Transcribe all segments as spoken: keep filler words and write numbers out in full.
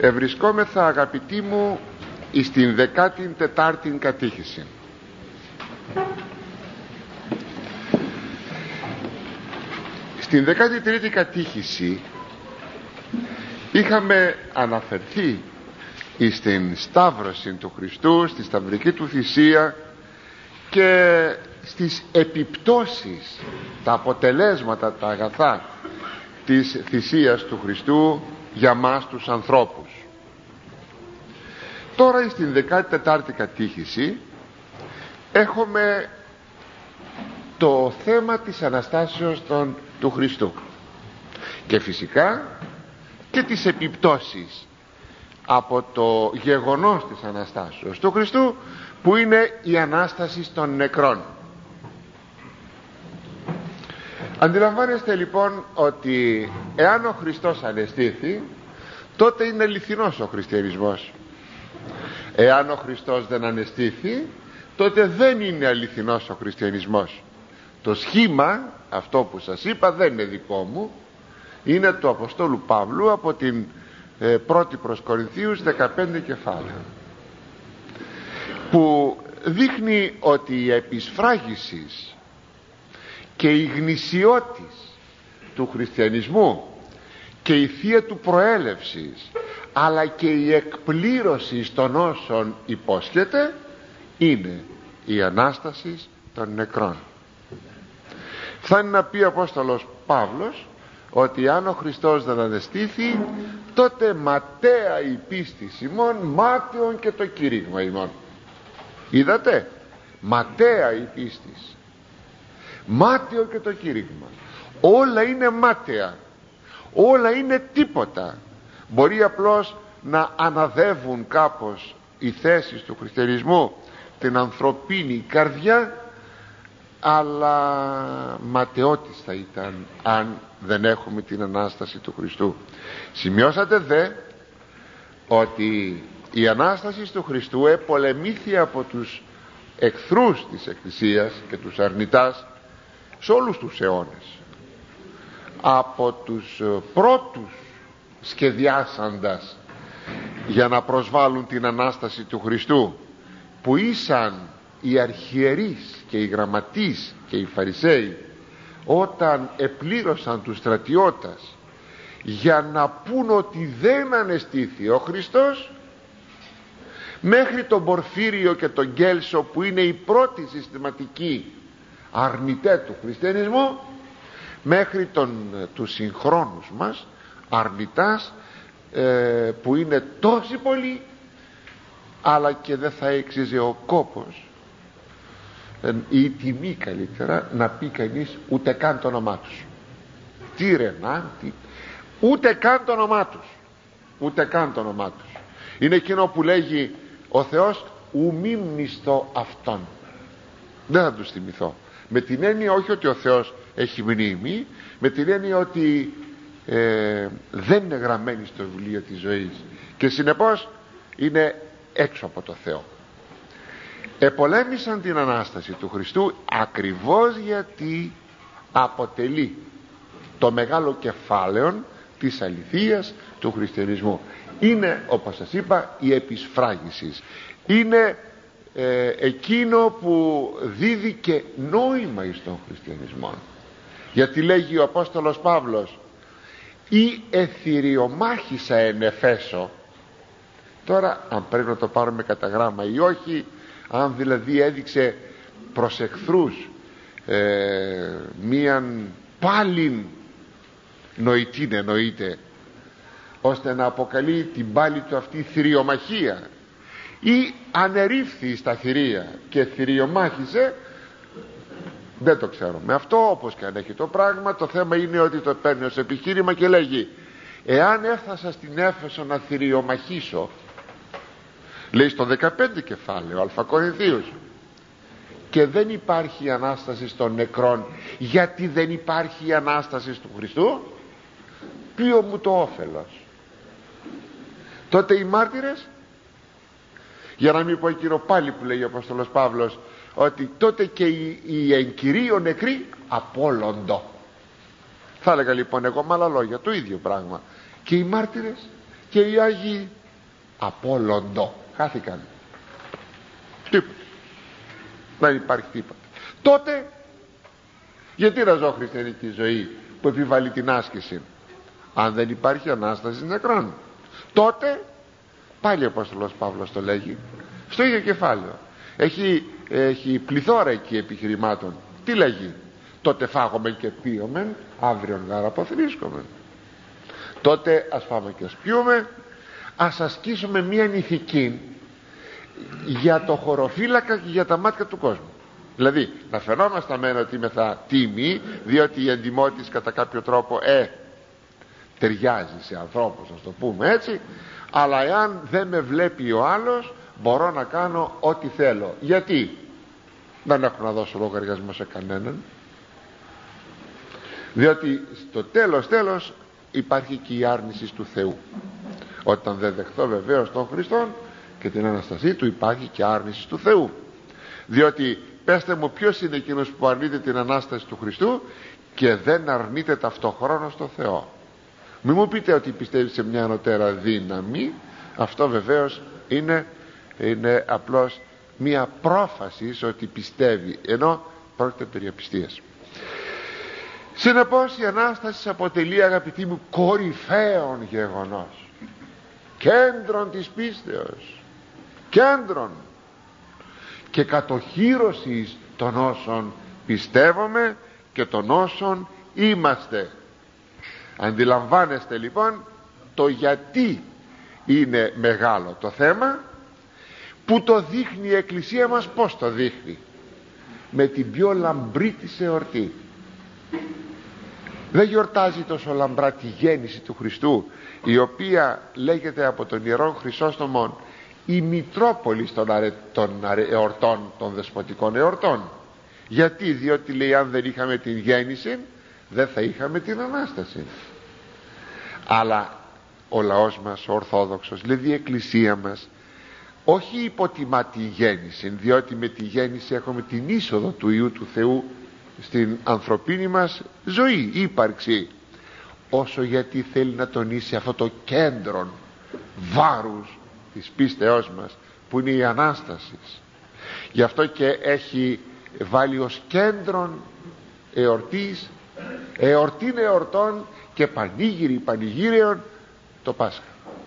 Ευρισκόμεθα, αγαπητοί μου, στην δεκάτη τετάρτη κατήχηση. Στην δεκάτη τρίτη κατήχηση είχαμε αναφερθεί στην σταύρωση του Χριστού, στη σταυρική του θυσία και στις επιπτώσεις, τα αποτελέσματα, τα αγαθά της θυσίας του Χριστού για μας τους ανθρώπους. Τώρα στην δεκάτη τετάρτη κατήχηση έχουμε το θέμα της Αναστάσεως των, του Χριστού και φυσικά και τις επιπτώσεις από το γεγονός της Αναστάσεως του Χριστού, που είναι η Ανάσταση των νεκρών. Αντιλαμβάνεστε λοιπόν ότι εάν ο Χριστός ανεστήθη, τότε είναι αληθινός ο χριστιανισμός. Εάν ο Χριστός δεν ανεστήθη, τότε δεν είναι αληθινός ο χριστιανισμός. Το σχήμα αυτό που σας είπα δεν είναι δικό μου, είναι του Αποστόλου Παύλου από την ε, πρώτη προς Κορινθίους δεκαπέντε κεφάλαια, που δείχνει ότι η επισφράγισης και η γνησιότης του χριστιανισμού και η θεία του προέλευσης, αλλά και η εκπλήρωση των όσων υπόσχεται, είναι η Ανάσταση των νεκρών. Φτάνει να πει ο Απόστολος Παύλος ότι αν ο Χριστός δεν ανεστήθη, τότε ματαία η πίστη ημών, μάταιον και το κήρυγμα ημών. Είδατε, ματαία η πίστη, μάταιο και το κήρυγμα. Όλα είναι μάταια, όλα είναι τίποτα. Μπορεί απλώς να αναδεύουν κάπως οι θέσεις του χριστιανισμού την ανθρωπίνη καρδιά, αλλά ματαιότης θα ήταν αν δεν έχουμε την Ανάσταση του Χριστού. Σημειώσατε δε ότι η Ανάσταση του Χριστού επολεμήθη από τους εχθρούς της Εκκλησίας και τους αρνητάς σε όλους τους αιώνες, από τους πρώτους σχεδιάσαντας για να προσβάλλουν την Ανάσταση του Χριστού, που ήσαν οι αρχιερείς και οι γραμματείς και οι Φαρισαίοι, όταν επλήρωσαν τους στρατιώτας για να πούν ότι δεν ανεστήθη ο Χριστός, μέχρι τον Πορφύριο και τον Γκέλσο, που είναι οι πρώτοι συστηματικοί αρνητές του χριστιανισμού, μέχρι τον, τους συγχρόνους μας αρνητάς, ε, που είναι τόσοι πολλοί, αλλά και δεν θα έξιζε ο κόπος ή η τιμή καλύτερα να πει κανείς ούτε καν το όνομά τους. Τι ρε να, τι... ούτε καν το όνομά τους, ούτε καν το όνομά τους. Είναι εκείνο που λέγει ο Θεός, ου μη μνηστώ αυτόν. Δεν θα τους θυμηθώ, με την έννοια όχι ότι ο Θεός έχει μνήμη, με την έννοια ότι ε, δεν είναι γραμμένη στο βιβλίο της ζωής και συνεπώς είναι έξω από το Θεό. Επολέμησαν την Ανάσταση του Χριστού ακριβώς γιατί αποτελεί το μεγάλο κεφάλαιο της αληθείας του χριστιανισμού. Είναι, όπως σας είπα, η επισφράγιση. Είναι ε, εκείνο που δίδει και νόημα στον χριστιανισμό. Γιατί λέγει ο Απόστολος Παύλος, ή εθυριομάχησα εν Εφέσω. Τώρα αν πρέπει να το πάρουμε κατά γράμμα ή όχι, αν δηλαδή έδειξε προς εχθρούς ε, μίαν πάλιν νοητήν, εννοείται, ώστε να αποκαλεί την πάλη του αυτή θηριομαχία, ή ανερίφθη στα θηρία και θηριομάχησε, δεν το ξέρω. Με αυτό, όπως και αν έχει το πράγμα, το θέμα είναι ότι το παίρνει ως επιχείρημα και λέγει, εάν έφτασα στην Έφεσο να θηριομαχήσω, λέει στο δεκαπέντε κεφάλαιο Α Κορινθίους, και δεν υπάρχει Ανάσταση των νεκρών, γιατί δεν υπάρχει Ανάσταση του Χριστού, ποιο μου το όφελος? Τότε οι μάρτυρες, για να μην πω εκείνο πάλι που λέει ο Απόστολος Παύλος, ότι τότε και οι, οι εν κυρίω νεκροί απόλοντο. Θα έλεγα λοιπόν εγώ με άλλα λόγια το ίδιο πράγμα, και οι μάρτυρες και οι Άγιοι απόλοντο, χάθηκαν. Τίποτα, δεν υπάρχει τίποτα. Τότε γιατί να ζω χριστιανική ζωή που επιβάλλει την άσκηση, αν δεν υπάρχει Ανάσταση νεκρών? Τότε πάλι ο Απόστολος Παύλος το λέγει στο ίδιο κεφάλαιο, έχει, έχει πληθώρα εκεί επιχειρημάτων. Τι λέγει? Τότε φάγομεν και πίωμεν, αύριον γάρα αποθρίσκομεν. Τότε ας φάμε και ας πιούμε, ας ασκήσουμε μία ηθική για το χωροφύλακα και για τα μάτια του κόσμου. Δηλαδή να φαινόμαστε μεν ότι είμαστε τίμοι, διότι η εντιμότης κατά κάποιο τρόπο ε, ταιριάζει σε ανθρώπους, να το πούμε έτσι, αλλά εάν δεν με βλέπει ο άλλος, μπορώ να κάνω ό,τι θέλω. Γιατί? Δεν έχω να δώσω λογαριασμό σε κανέναν, διότι στο τέλος τέλος υπάρχει και η άρνηση του Θεού. Όταν δεν δεχθώ βεβαίως τον Χριστόν και την Αναστασή του, υπάρχει και άρνηση του Θεού. Διότι πέστε μου, ποιος είναι εκείνος που αρνείται την Ανάσταση του Χριστού και δεν αρνείται ταυτοχρόνως στο Θεό? Μη μου πείτε ότι πιστεύει σε μια ανωτέρα δύναμη. Αυτό βεβαίως είναι, είναι απλώς μια πρόφαση ότι πιστεύει, ενώ πρόκειται περί απιστίας. Συνεπώς η Ανάσταση αποτελεί, αγαπητοί μου, κορυφαίον γεγονός, κέντρον της πίστεως, κέντρον και κατοχύρωσης των όσων πιστεύουμε και των όσων είμαστε. Αντιλαμβάνεστε λοιπόν το γιατί είναι μεγάλο το θέμα, που το δείχνει η Εκκλησία μας. Πώς το δείχνει? Με την πιο λαμπρή της εορτή. Δεν γιορτάζει τόσο λαμπρά τη γέννηση του Χριστού, η οποία λέγεται από τον Ιερόν Χρυσόστομον η Μητρόπολη των, αρε, των αρε, εορτών, των δεσποτικών εορτών. Γιατί? Διότι λέει, αν δεν είχαμε την γέννηση δεν θα είχαμε την Ανάσταση. Αλλά ο λαός μας, ο Ορθόδοξος, δηλαδή η Εκκλησία μας, όχι υποτιμά τη γέννηση, διότι με τη γέννηση έχουμε την είσοδο του Υιού του Θεού στην ανθρωπίνη μας ζωή, ύπαρξη, όσο γιατί θέλει να τονίσει αυτό το κέντρο βάρους της πίστεώς μας, που είναι η Ανάσταση. Γι' αυτό και έχει βάλει ως κέντρον εορτής, εορτήν εορτών και πανήγυρη πανηγύριων το Πάσχα.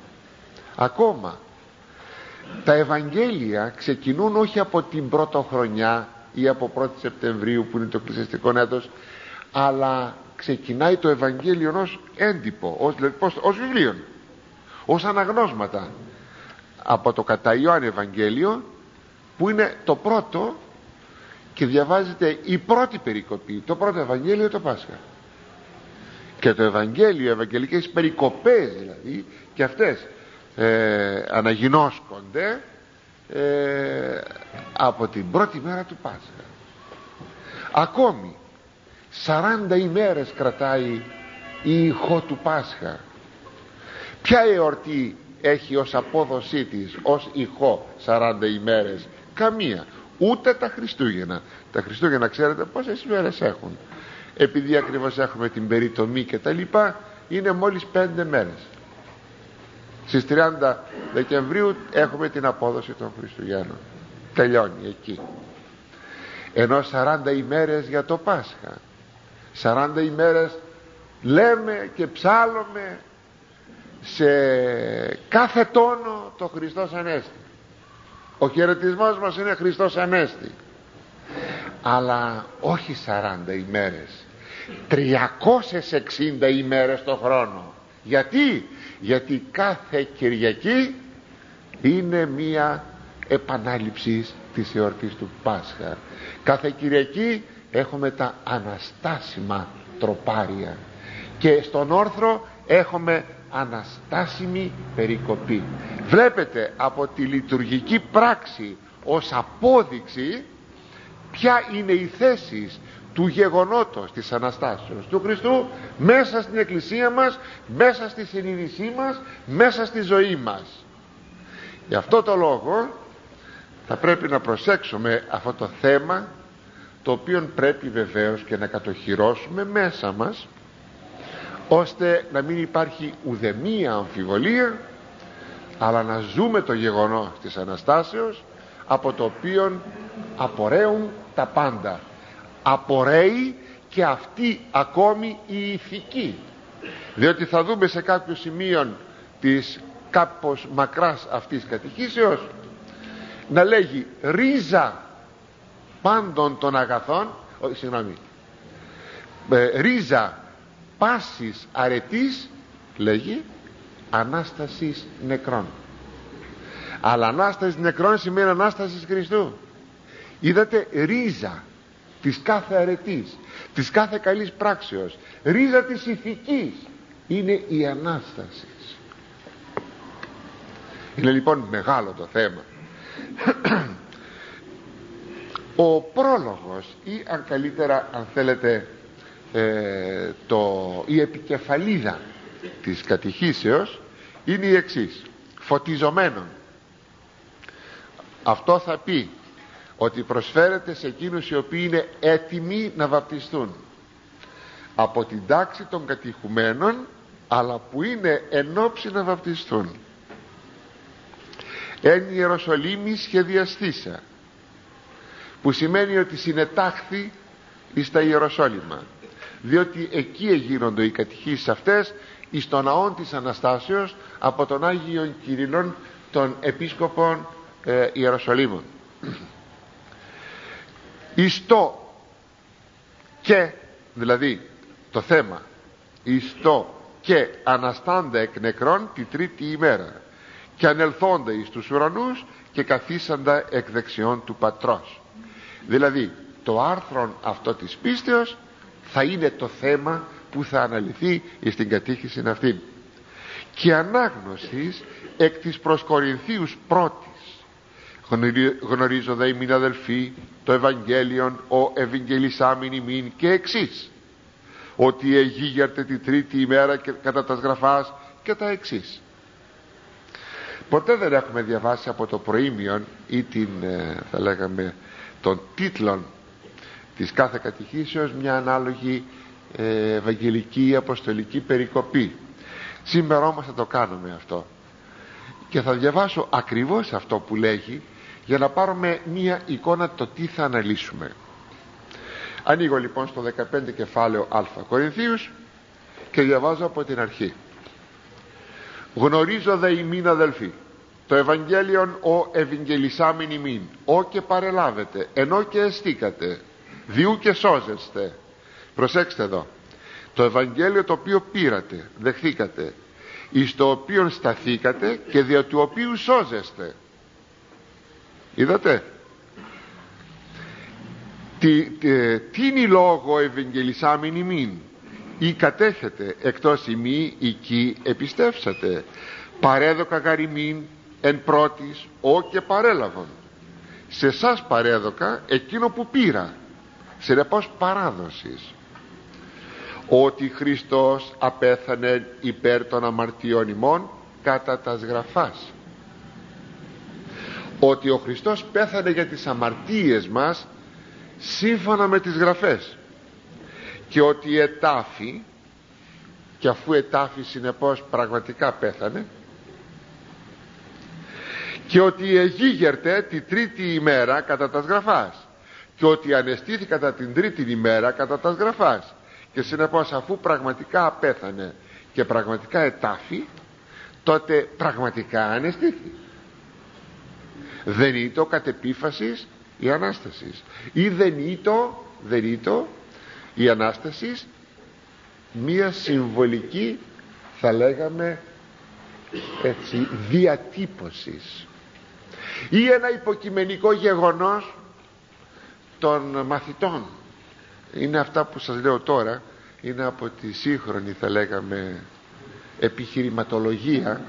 Ακόμα τα Ευαγγέλια ξεκινούν όχι από την πρωτοχρονιά ή από πρώτη Σεπτεμβρίου που είναι το εκκλησιαστικό έτος, αλλά ξεκινάει το Ευαγγέλιο ως έντυπο, ως, ως, ως βιβλίο, ως αναγνώσματα, από το κατά Ιωάννη Ευαγγέλιο, που είναι το πρώτο, και διαβάζεται η πρώτη περικοπή, το πρώτο Ευαγγέλιο, το Πάσχα. Και το Ευαγγέλιο, οι Ευαγγελικές περικοπές δηλαδή, και αυτές ε, αναγινώσκονται ε, από την πρώτη μέρα του Πάσχα. Ακόμη σαράντα ημέρες κρατάει η ηχό του Πάσχα. Ποια εορτή έχει ως απόδοσή της, ως ηχό σαράντα ημέρες? Καμία. Ούτε τα Χριστούγεννα. Τα Χριστούγεννα ξέρετε πόσες ημέρες έχουν? Επειδή ακριβώς έχουμε την περιτομή και τα λοιπά, είναι μόλις πέντε μέρες. Στις τριάντα Δεκεμβρίου έχουμε την απόδοση των Χριστουγέννων. Τελειώνει εκεί. Ενώ σαράντα ημέρες για το Πάσχα, σαράντα ημέρες λέμε και ψάλλουμε σε κάθε τόνο το Χριστός Ανέστη. Ο χαιρετισμός μας είναι Χριστός Ανέστη. Αλλά όχι σαράντα ημέρες, τριακόσιες εξήντα ημέρες το χρόνο. Γιατί? Γιατί κάθε Κυριακή είναι μία επανάληψη της εορτής του Πάσχα. Κάθε Κυριακή έχουμε τα αναστάσιμα τροπάρια και στον όρθρο έχουμε αναστάσιμη περικοπή. Βλέπετε από τη λειτουργική πράξη ως απόδειξη ποια είναι η θέση του γεγονότος της Αναστάσεως του Χριστού μέσα στην Εκκλησία μας, μέσα στη συνείδησή μας, μέσα στη ζωή μας. Γι' αυτό το λόγο θα πρέπει να προσέξουμε αυτό το θέμα, το οποίο πρέπει βεβαίως και να κατοχυρώσουμε μέσα μας, ώστε να μην υπάρχει ουδεμία αμφιβολία αλλά να ζούμε το γεγονός της Αναστάσεως, από το οποίο απορρέουν τα πάντα. Απορρέει και αυτή ακόμη η ηθική, διότι θα δούμε σε κάποιο σημείο της κάπως μακράς αυτής κατηχήσεως να λέγει ρίζα πάντων των αγαθών, ό, συγγνώμη, ε, ρίζα πάσης αρετής, λέγει, Ανάστασης νεκρών. Αλλά Ανάσταση νεκρών σημαίνει Ανάσταση Χριστού. Είδατε, ρίζα της κάθε αρετής, της κάθε καλής πράξεως, ρίζα της ηθικής είναι η Ανάσταση. Είναι λοιπόν μεγάλο το θέμα. Ο πρόλογος, ή αν καλύτερα, αν θέλετε, ε, το, η επικεφαλίδα της κατηχήσεως είναι η εξής: φωτιζομένων. Αυτό θα πει ότι προσφέρεται σε εκείνους οι οποίοι είναι έτοιμοι να βαπτιστούν από την τάξη των κατηχουμένων, αλλά που είναι εν όψει να βαπτιστούν. Εν Ιεροσολύμη σχεδιαστήσα, που σημαίνει ότι συνετάχθη εις τα Ιεροσόλυμα, διότι εκεί εγίνονται οι κατηχήσεις αυτές εις το ναόν της Αναστάσεως από τον Άγιον Κυρινών των Επίσκοπων ε, Ιεροσολύμων. Εις το και, δηλαδή το θέμα, εις το και αναστάντα εκ νεκρών τη τρίτη ημέρα, και ανελθόντα εις τους ουρανούς και καθίσαντα εκ δεξιών του Πατρός. Δηλαδή το άρθρο αυτό της πίστεως θα είναι το θέμα που θα αναλυθεί στην κατήχηση αυτή. Και ανάγνωσης εκ της προς Κορινθίους πρώτης. Γνωρίζω δε ημίν αδελφοί το Ευαγγέλιον ο ευαγγελισάμιν ημίν και εξής, ότι εγίγερτε τη τρίτη ημέρα και κατά τας γραφάς και τα εξής. Ποτέ δεν έχουμε διαβάσει από το προήμιον ή την, θα λέγαμε, των τίτλων της κάθε κατηχήσεως μια ανάλογη ε, ευαγγελική αποστολική περικοπή. Σήμερα όμως θα το κάνουμε αυτό και θα διαβάσω ακριβώς αυτό που λέγει, για να πάρουμε μια εικόνα το τι θα αναλύσουμε. Ανοίγω λοιπόν στο δεκαπέντε κεφάλαιο Α Κορινθίους και διαβάζω από την αρχή. Γνωρίζω δε ημίν αδελφοί το Ευαγγέλιον ο ευαγγελισάμιν ημίν, ο και παρελάβετε, ενώ και εστίκατε, διού και σώζεστε. Προσέξτε εδώ, το Ευαγγέλιο το οποίο πήρατε, δεχθήκατε, εις το οποίο σταθήκατε και δια του οποίου σώζεστε. Είδατε, τι, τι, τι είναι η λόγο ευαγγελισάμιν ημίν, ή κατέχετε εκτός ημί εκεί επιστεύσατε, παρέδοκα γαριμήν εν πρώτης ο και παρέλαβον. Σε σας παρέδοκα εκείνο που πήρα, συνεπώς παράδοσης, ότι Χριστός απέθανε υπέρ των αμαρτιών ημών κατά τας γραφάς. Ότι ο Χριστός πέθανε για τις αμαρτίες μας σύμφωνα με τις γραφές, και ότι ετάφη, και αφού ετάφη συνεπώς πραγματικά πέθανε, και ότι εγίγερτε τη τρίτη ημέρα κατά τας γραφάς, και ότι ανεστήθη κατά την τρίτη ημέρα κατά τας γραφάς, και συνεπώς αφού πραγματικά πέθανε και πραγματικά ετάφη, τότε πραγματικά ανεστήθη. Δεν ήτο κατ' επίφασης η Ανάστασης, ή δεν ήτο, δεν ήτο η Ανάστασης μία συμβολική, θα λέγαμε έτσι, διατύπωσης, ή ένα υποκειμενικό γεγονός των μαθητών. Είναι αυτά που σας λέω τώρα, είναι από τη σύγχρονη, θα λέγαμε, επιχειρηματολογία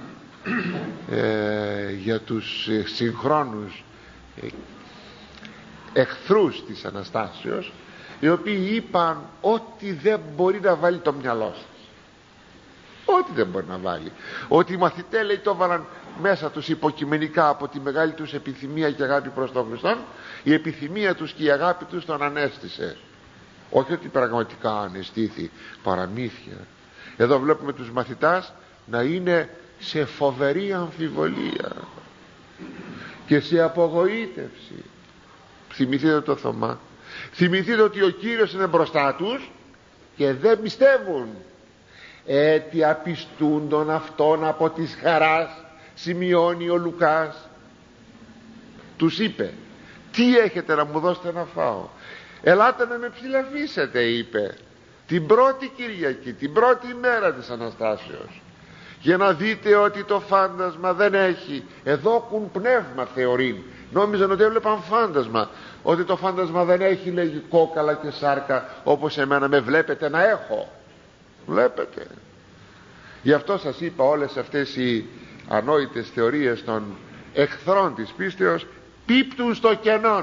ε, για τους ε, συγχρόνους ε, εχθρούς της Αναστάσεως, οι οποίοι είπαν ό,τι δεν μπορεί να βάλει το μυαλό σας, ό,τι δεν μπορεί να βάλει, ότι οι μαθητές, λέει, το βάλαν μέσα τους υποκειμενικά από τη μεγάλη τους επιθυμία και αγάπη προς τον Χριστό. Η επιθυμία τους και η αγάπη τους τον ανέστησε, όχι ότι πραγματικά ανεστήθη, παραμύθια. Εδώ βλέπουμε τους μαθητάς να είναι σε φοβερή αμφιβολία και σε απογοήτευση. Θυμηθείτε το Θωμά, θυμηθείτε ότι ο Κύριος είναι μπροστά τους και δεν πιστεύουν. «Έτι απιστούντον αυτόν από της χαράς», σημειώνει ο Λουκάς. Τους είπε, τι έχετε να μου δώσετε να φάω? Ελάτε να με ψηλαφίσετε, είπε, την πρώτη Κυριακή, την πρώτη μέρα της Αναστάσεως, για να δείτε ότι το φάντασμα δεν έχει. Εδώ έχουν πνεύμα θεωρεί. Νόμιζαν ότι έβλεπαν φάντασμα. Ότι το φάντασμα δεν έχει, λέγει, κόκαλα και σάρκα όπως εμένα με βλέπετε να έχω. Βλέπετε. Γι' αυτό σας είπα, όλες αυτές οι ανόητες θεωρίες των εχθρών της πίστεως πίπτουν στο κενόν.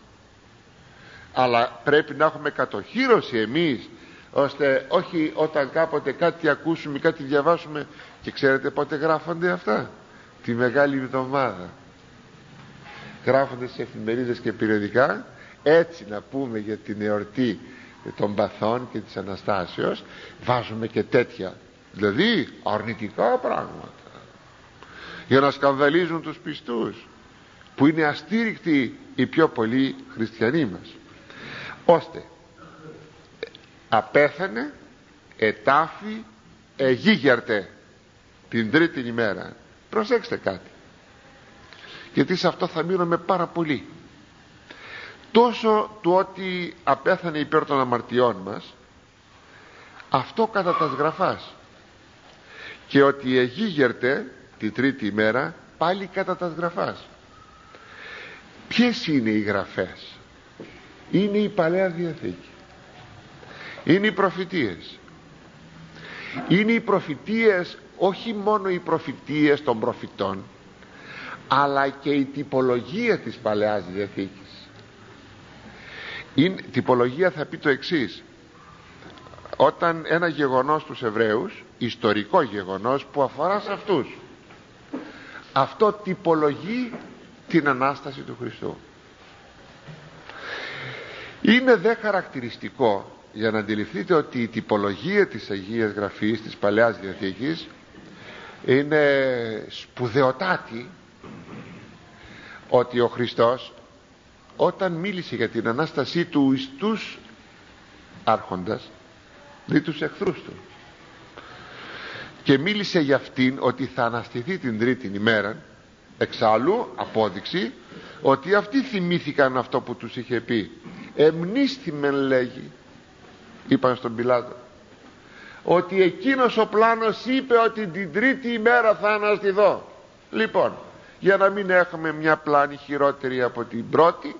Αλλά πρέπει να έχουμε κατοχύρωση εμείς, ώστε όχι όταν κάποτε κάτι ακούσουμε, κάτι διαβάσουμε. Και ξέρετε πότε γράφονται αυτά? Τη Μεγάλη Εβδομάδα γράφονται σε εφημερίδες και περιοδικά, έτσι να πούμε για την εορτή των παθών και της Αναστάσεως. Βάζουμε και τέτοια, δηλαδή αρνητικά πράγματα, για να σκανδαλίζουν τους πιστούς, που είναι αστήρικτοι οι πιο πολλοί χριστιανοί μας. Ώστε απέθανε, ετάφη, εγίγερτε την τρίτη ημέρα. Προσέξτε κάτι, γιατί σε αυτό θα μείνουμε πάρα πολύ. Τόσο του ότι απέθανε υπέρ των αμαρτιών μας, αυτό κατά τας γραφάς, και ότι εγίγερτε την τρίτη ημέρα, πάλι κατά τας γραφάς. Ποιες είναι οι γραφές? Είναι η Παλαιά Διαθήκη, είναι οι προφητείες. Είναι οι προφητείες, όχι μόνο οι προφητείες των προφητών, αλλά και η τυπολογία της Παλαιάς Διαθήκης. Η τυπολογία θα πει το εξής: όταν ένα γεγονός στους Εβραίους, ιστορικό γεγονός που αφορά σε αυτούς, αυτό τυπολογεί την Ανάσταση του Χριστού. Είναι δε χαρακτηριστικό, για να αντιληφθείτε ότι η τυπολογία της Αγίας Γραφής της Παλαιάς Διαθήκης είναι σπουδαιοτάτη, ότι ο Χριστός όταν μίλησε για την Ανάστασή του εις τους άρχοντας, δι' τους εχθρούς του, και μίλησε για αυτήν ότι θα αναστηθεί την τρίτη ημέρα, εξάλλου απόδειξη ότι αυτοί θυμήθηκαν αυτό που τους είχε πει. Εμνίστημεν, λέγει, είπαν στον Πιλάτο, ότι εκείνος ο πλάνος είπε ότι την τρίτη ημέρα θα αναστηθώ. Λοιπόν, για να μην έχουμε μια πλάνη χειρότερη από την πρώτη,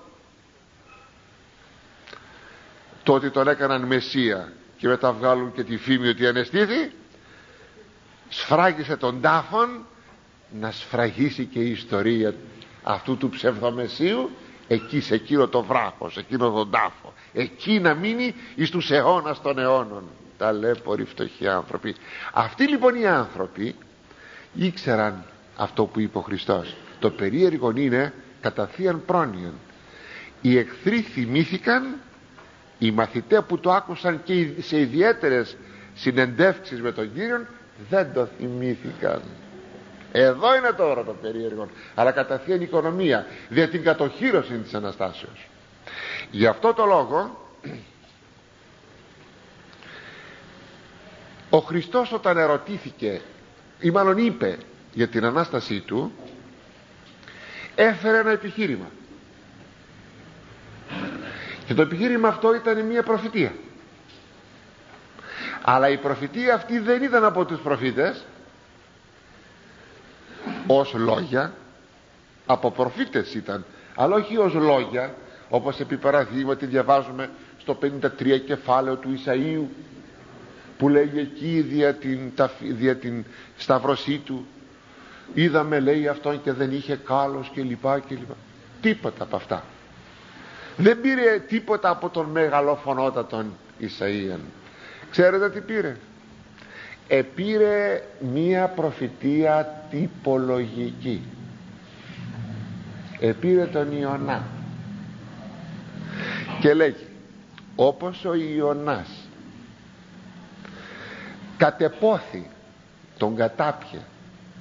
το ότι τον έκαναν Μεσσία και μετά βγάλουν και τη φήμη ότι ανεστήθη, σφράγισε τον τάφον να σφραγίσει και η ιστορία αυτού του ψευδομεσσίου εκεί, σε εκείνο το βράχο, σε εκείνο τον τάφο, εκεί να μείνει εις τους αιώνας των αιώνων. Ταλέποροι φτωχοί άνθρωποι. Αυτοί λοιπόν οι άνθρωποι ήξεραν αυτό που είπε ο Χριστός. Το περίεργο είναι κατά θείαν πρόνοιον. Οι εχθροί θυμήθηκαν, οι μαθητές που το άκουσαν και σε ιδιαίτερες συνεντεύξεις με τον Κύριο δεν το θυμήθηκαν. Εδώ είναι τώρα το περίεργο, αλλά κατά θείαν οικονομία, δια την κατοχύρωση της Αναστάσεως. Γι' αυτό το λόγο ο Χριστός, όταν ερωτήθηκε, ή μάλλον είπε για την Ανάστασή του, έφερε ένα επιχείρημα, και το επιχείρημα αυτό ήταν μια προφητεία. Αλλά η προφητεία αυτή δεν ήταν από τους προφήτες ως λόγια, από προφήτες ήταν, αλλά όχι ως λόγια, όπως επί παραδείγματι διαβάζουμε στο πενήντα τρία κεφάλαιο του Ισαΐου, που λέγει εκεί δια την, δια την σταυρωσή του, είδαμε, λέει, αυτόν και δεν είχε κάλος και λοιπά και λοιπά. Τίποτα από αυτά. Δεν πήρε τίποτα από τον μεγαλοφωνότατον Ισαΐαν. Ξέρετε τι πήρε? Επήρε μία προφητεία τυπολογική. Επήρε τον Ιωνά και λέγει, όπως ο Ιωνάς κατεπόθη, τον κατάπιε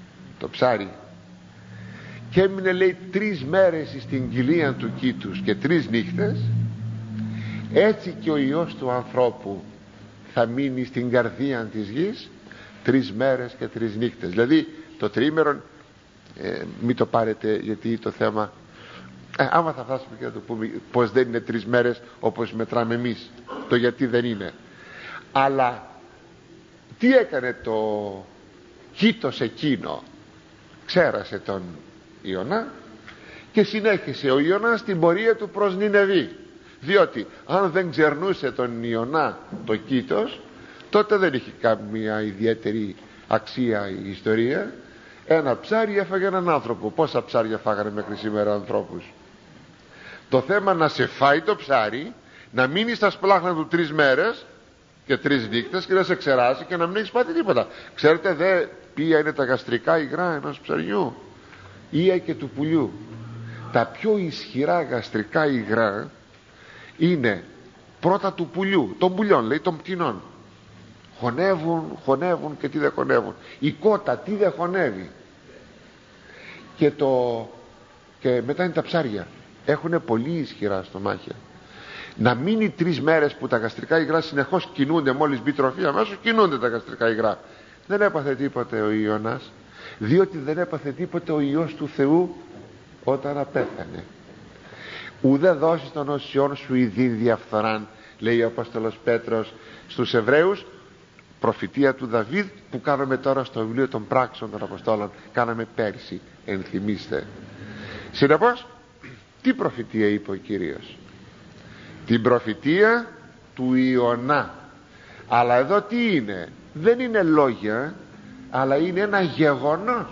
το ψάρι και έμεινε, λέει, τρεις μέρες στην κοιλία του κήτους και τρεις νύχτες, έτσι και ο Υιός του ανθρώπου θα μείνει στην καρδία της γης τρεις μέρες και τρεις νύχτες. Δηλαδή το τριήμερο, ε, μην το πάρετε, γιατί το θέμα, ε, άμα θα φτάσουμε και να το πούμε πως δεν είναι τρεις μέρες όπως μετράμε εμείς, το γιατί δεν είναι. Αλλά τι έκανε το κήτος εκείνο? Ξέρασε τον Ιωνά και συνέχισε ο Ιωνάς την πορεία του προς Νινεβή, διότι αν δεν ξερνούσε τον Ιωνά το κήτος, τότε δεν είχε καμία ιδιαίτερη αξία η ιστορία. Ένα ψάρι έφαγε έναν άνθρωπο. Πόσα ψάρια φάγανε μέχρι σήμερα ανθρώπους? Το θέμα να σε φάει το ψάρι, να μείνει στα σπλάχνα του τρεις μέρες και τρεις νύχτες και να σε ξεράσει και να μην έχεις πάθει τίποτα. Ξέρετε δε ποια είναι τα γαστρικά υγρά ενός ψαριού ή και του πουλιού? Τα πιο ισχυρά γαστρικά υγρά είναι πρώτα του πουλιού, των πουλιών, λέει, των πτηνών. Χωνεύουν, χωνεύουν και τι δεν χωνεύουν. Η κότα τι δεν χωνεύει. Και, το... και μετά είναι τα ψάρια. Έχουνε πολύ ισχυρά στομάχια. Να μείνει τρεις μέρες που τα γαστρικά υγρά συνεχώς κινούνται, μόλις μπει τροφή αμέσως κινούνται τα γαστρικά υγρά. Δεν έπαθε τίποτε ο Ιωνάς, διότι δεν έπαθε τίποτε ο Υιός του Θεού όταν απέθανε. Ουδέ δώσεις των οσιών σου ειδήν διαφθοράν, λέει ο Απόστολος Πέτρος στους Εβραίους, προφητεία του Δαβίδ που κάναμε τώρα στο βιβλίο των πράξεων των Αποστόλων, κάναμε πέρσι, ενθυμίστε. Συνεπώς, τι προφητεία είπε ο Κύριος? Την προφητεία του Ιωνά. Αλλά εδώ τι είναι? Δεν είναι λόγια, αλλά είναι ένα γεγονός.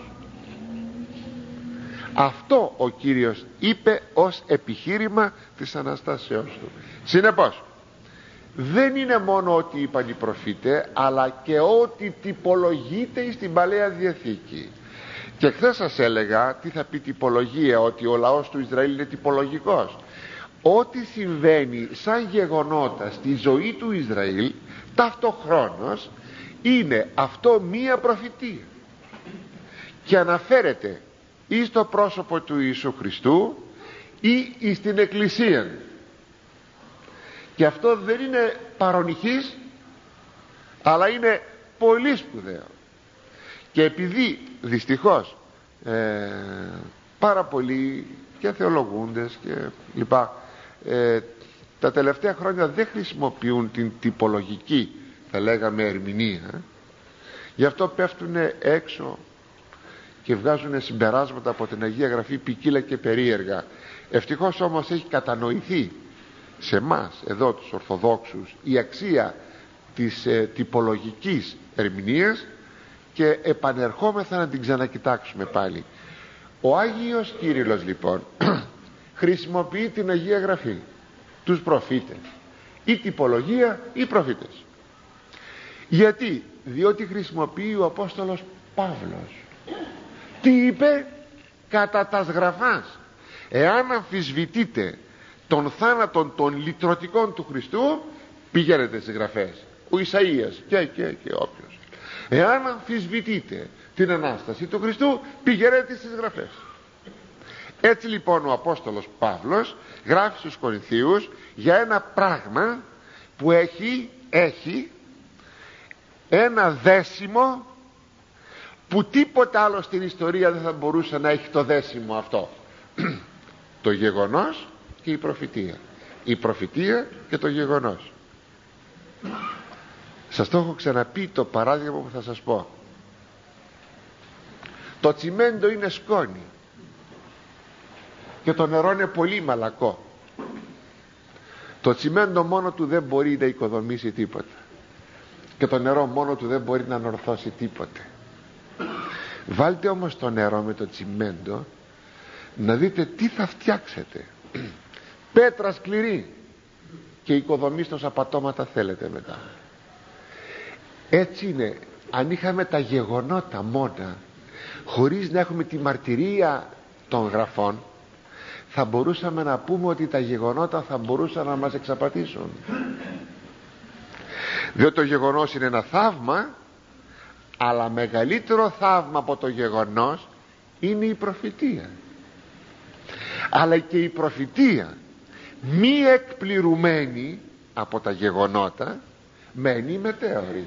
Αυτό ο Κύριος είπε ως επιχείρημα της Αναστάσεώς του. Συνεπώς, δεν είναι μόνο ότι είπαν οι προφήτες, αλλά και ότι τυπολογείται στην Παλαιά Διαθήκη. Και χθες σας έλεγα τι θα πει τυπολογία, ότι ο λαός του Ισραήλ είναι τυπολογικός. Ό,τι συμβαίνει σαν γεγονότα στη ζωή του Ισραήλ ταυτοχρόνως είναι αυτό μία προφητεία και αναφέρεται ή στο πρόσωπο του Ιησού Χριστού ή στην Εκκλησία. Και αυτό δεν είναι παρονυχής, αλλά είναι πολύ σπουδαίο. Και επειδή δυστυχώς ε, πάρα πολλοί και θεολογούντες και λοιπά ε, τα τελευταία χρόνια δεν χρησιμοποιούν την τυπολογική, θα λέγαμε, ερμηνεία, γι' αυτό πέφτουν έξω και βγάζουν συμπεράσματα από την Αγία Γραφή ποικίλα και περίεργα. Ευτυχώς όμως έχει κατανοηθεί σε εμάς εδώ τους Ορθοδόξους η αξία της ε, τυπολογικής ερμηνείας και επανερχόμεθα να την ξανακοιτάξουμε πάλι. Ο Άγιος Κύριλλος λοιπόν χρησιμοποιεί την Αγία Γραφή, τους προφήτες, ή τυπολογία ή προφήτες. Γιατί? Διότι χρησιμοποιεί ο Απόστολος Παύλος. Τι είπε? Κατά τας γραφάς, εάν αμφισβητείτε των θάνατων των λυτρωτικών του Χριστού, πηγαίνετε στις γραφές. Ο Ισαΐας και και και όποιος. Εάν αμφισβητείτε την Ανάσταση του Χριστού, πηγαίνετε στις γραφές. Έτσι λοιπόν ο Απόστολος Παύλος γράφει στους Κορινθίους για ένα πράγμα που έχει, έχει ένα δέσιμο που τίποτα άλλο στην ιστορία δεν θα μπορούσε να έχει το δέσιμο αυτό. Το γεγονός και η προφητεία. Η προφητεία και το γεγονός. Σας το έχω ξαναπεί το παράδειγμα που θα σας πω. Το τσιμέντο είναι σκόνη και το νερό είναι πολύ μαλακό. Το τσιμέντο μόνο του δεν μπορεί να οικοδομήσει τίποτα και το νερό μόνο του δεν μπορεί να ανορθώσει τίποτε. Βάλτε όμως το νερό με το τσιμέντο να δείτε τι θα φτιάξετε. Πέτρα σκληρή και οικοδομήστε όσα πατώματα θέλετε μετά. Έτσι είναι. Αν είχαμε τα γεγονότα μόνα, χωρίς να έχουμε τη μαρτυρία των γραφών, θα μπορούσαμε να πούμε ότι τα γεγονότα θα μπορούσαν να μας εξαπατήσουν. Διότι το γεγονός είναι ένα θαύμα, Αλλά μεγαλύτερο θαύμα από το γεγονός είναι η προφητεία. Αλλά και η προφητεία μη εκπληρουμένη από τα γεγονότα μένει μετέωρη.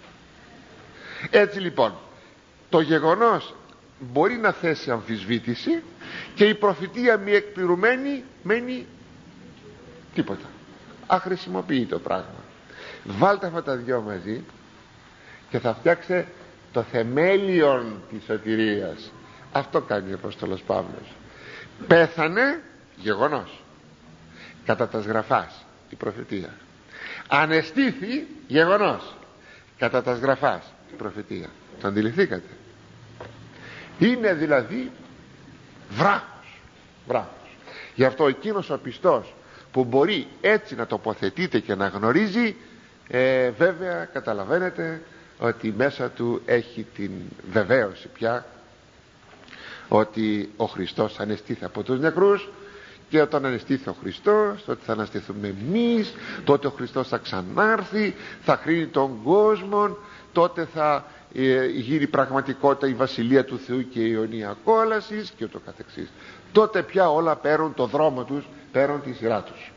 Έτσι λοιπόν το γεγονός μπορεί να θέσει αμφισβήτηση και η προφητεία μη εκπληρωμένη μένει τίποτα, αχρησιμοποιητό πράγμα. Βάλτε αυτά τα δυο μαζί και θα φτιάξετε το θεμέλιον της σωτηρίας. Αυτό κάνει ο Απόστολος Παύλος. Πέθανε, γεγονός, κατά τας γραφάς η προφητεία. Ανεστήθη, γεγονός, κατά τας γραφάς η προφητεία. Το αντιληφθήκατε? Είναι δηλαδή βράχος, βράχος. Γι' αυτό εκείνος ο πιστός που μπορεί έτσι να τοποθετείται και να γνωρίζει, ε, βέβαια καταλαβαίνετε ότι μέσα του έχει την βεβαίωση πια ότι ο Χριστός ανεστήθη από τους νεκρούς, και όταν ανεστήθη ο Χριστός τότε θα αναστηθούμε εμείς, τότε ο Χριστός θα ξανάρθει, θα χρήνει τον κόσμο, τότε θα ε, γίνει πραγματικότητα η Βασιλεία του Θεού και η αιωνία κόλασης και ούτω καθεξής. Τότε πια όλα παίρνουν το δρόμο τους, παίρνουν τη σειρά τους.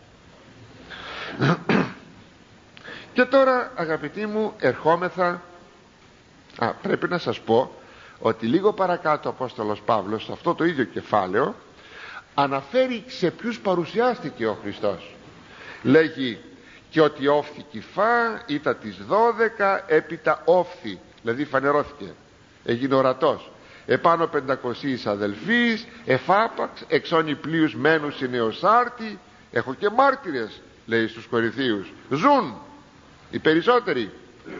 Και τώρα αγαπητοί μου ερχόμεθα, α, πρέπει να σας πω ότι λίγο παρακάτω ο Απόστολος Παύλος σε αυτό το ίδιο κεφάλαιο αναφέρει σε ποιους παρουσιάστηκε ο Χριστός. Λέγει και ότι όφθη κυφά, ήτα τις δώδεκα, έπειτα όφθη, δηλαδή φανερώθηκε, έγινε ορατός, επάνω πεντακοσίης αδελφείς, εφάπαξ, εξώνει πλοίους μένους είναι ως άρτη. Έχω και μάρτυρες, λέει στους Κορινθίους, ζουν οι περισσότεροι.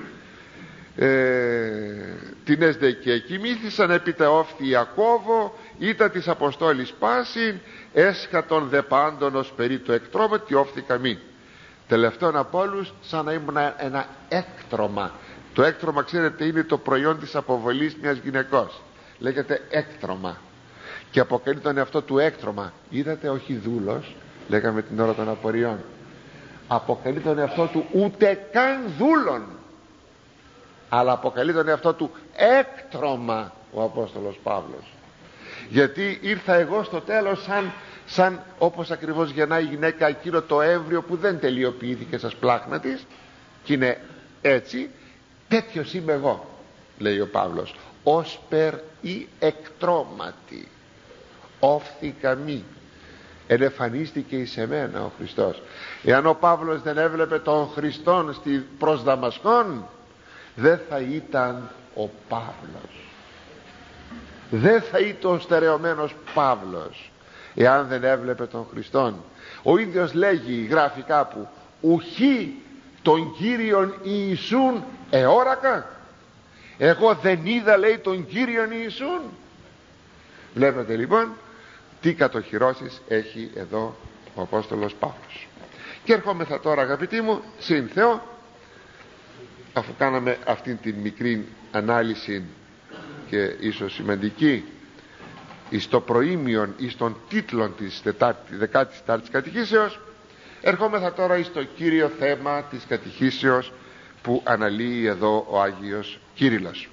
Ε, την έσδε και εκοιμήθησαν, έπειτα όφθη Ιακώβο, ήτα της Αποστόλης πάσιν, έσχατον δε πάντων ως περί το εκτρώμα, τι όφθηκα μη. Τελευταίον από όλους σαν να ήμουν ένα έκτρωμα. Το έκτρωμα ξέρετε είναι το προϊόν της αποβολής μιας γυναικός, λέγεται έκτρωμα, και αποκαλεί τον εαυτό του έκτρωμα. Είδατε, όχι δούλος, λέγαμε την ώρα των απορριών, αποκαλεί τον εαυτό του ούτε καν δούλων, αλλά αποκαλεί τον εαυτό του έκτρωμα ο Απόστολος Παύλος. Γιατί ήρθα εγώ στο τέλος σαν, σαν όπως ακριβώς γεννάει η γυναίκα εκείνο το έμβριο που δεν τελειοποιήθηκε στα σπλάχνα της, και είναι έτσι, τέτοιος είμαι εγώ, λέει ο Παύλος, ως περ ή εκτρώματι όφθηκα μη, ενεφανίστηκε εις εμένα ο Χριστός. Εάν ο Παύλος δεν έβλεπε τον Χριστόν στη προς Δαμασκόν, δεν θα ήταν ο Παύλος, δεν θα ήταν ο στερεωμένος Παύλος εάν δεν έβλεπε τον Χριστόν. Ο ίδιος λέγει, γράφει κάπου, ουχή τον Κύριον Ιησούν εόρακα. Εγώ δεν είδα, λέει, τον Κύριον Ιησούν. Βλέπετε λοιπόν τι κατοχυρώσεις έχει εδώ ο Απόστολος Παύλος. Και ερχόμεθα τώρα αγαπητοί μου συν Θεό, αφού κάναμε αυτήν την μικρή ανάλυση και ίσως σημαντική εις το προήμιον εις των τίτλων της δεκάτης τετάρτης κατηχήσεως, ερχόμεθα τώρα εις το κύριο θέμα της κατηχήσεως που αναλύει εδώ ο Άγιος Κύριλλος.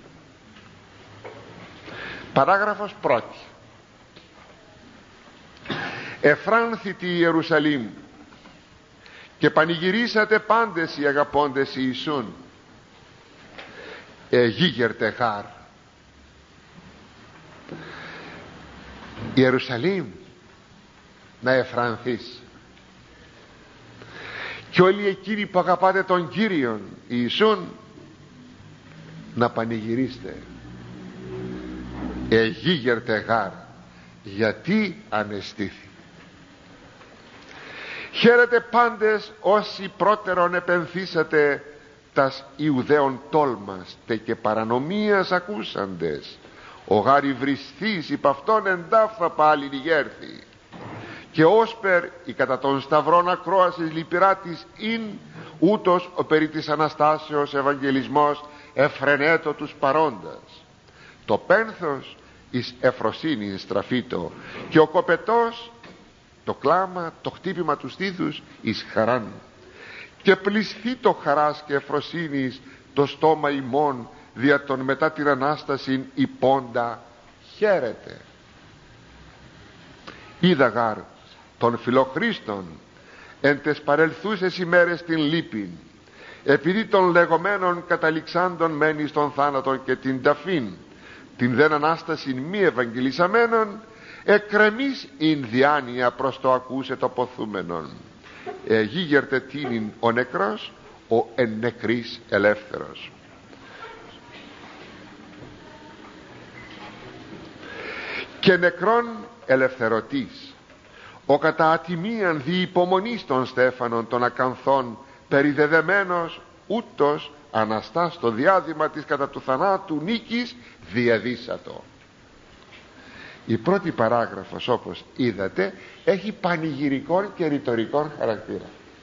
Παράγραφος πρώτη. Εφράνθητη η Ιερουσαλήμ και πανηγυρίσατε πάντες οι αγαπώντες Ιησούν, εγίγερτε χάρ. Ιερουσαλήμ, να εφρανθείς, και όλοι εκείνοι που αγαπάτε τον Κύριον Ιησούν να πανηγυρίστε, εγίγερτε γάρ, γιατί ανεστήθη. Χαίρετε πάντες όσοι πρώτερον επενθήσατε τας Ιουδαίων τόλμαστε και παρανομίας ακούσαντες, ο γάρι βρισθείς υπ' αυτόν εντάφθα πάλι νιγέρθη, και όσπερ η κατά των σταυρών ακρόασης λυπηρά της ειν, ούτως ο περί της Αναστάσεως Ευαγγελισμός εφρενέτω τους παρόντας. Το πένθος εις εφροσύνη στραφείτο, και ο κοπετός το κλάμα, το χτύπημα του στήθους εις χαράν, και πλησθεί το χαράς και εφροσύνης το στόμα ημών δια των μετά την Ανάσταση υπόντα χαίρεται. Είδα γάρ των φιλοχρήστων εν τες παρελθούσες ημέρες την λύπην, επειδή των λεγόμενων καταληξάντων μένει στον θάνατον και την ταφήν, την δεν Ανάσταση μη ευαγγελισαμένων, εκκρεμής ειν διάνοια προς το ακούσε το ποθούμενον. Εγίγερτε τίνην ο νεκρός, ο εν νεκρής ελεύθερος. Και νεκρόν ελευθερωτής, ο κατά ατιμίαν δι' υπομονής των Στέφανων των ακανθών περιδεδεμένος, ούτως αναστά στο διάδημα της κατά του θανάτου νίκης διαδύσατο. Η πρώτη παράγραφος, όπως είδατε, έχει πανηγυρικών και ρητορικών χαρακτήρα.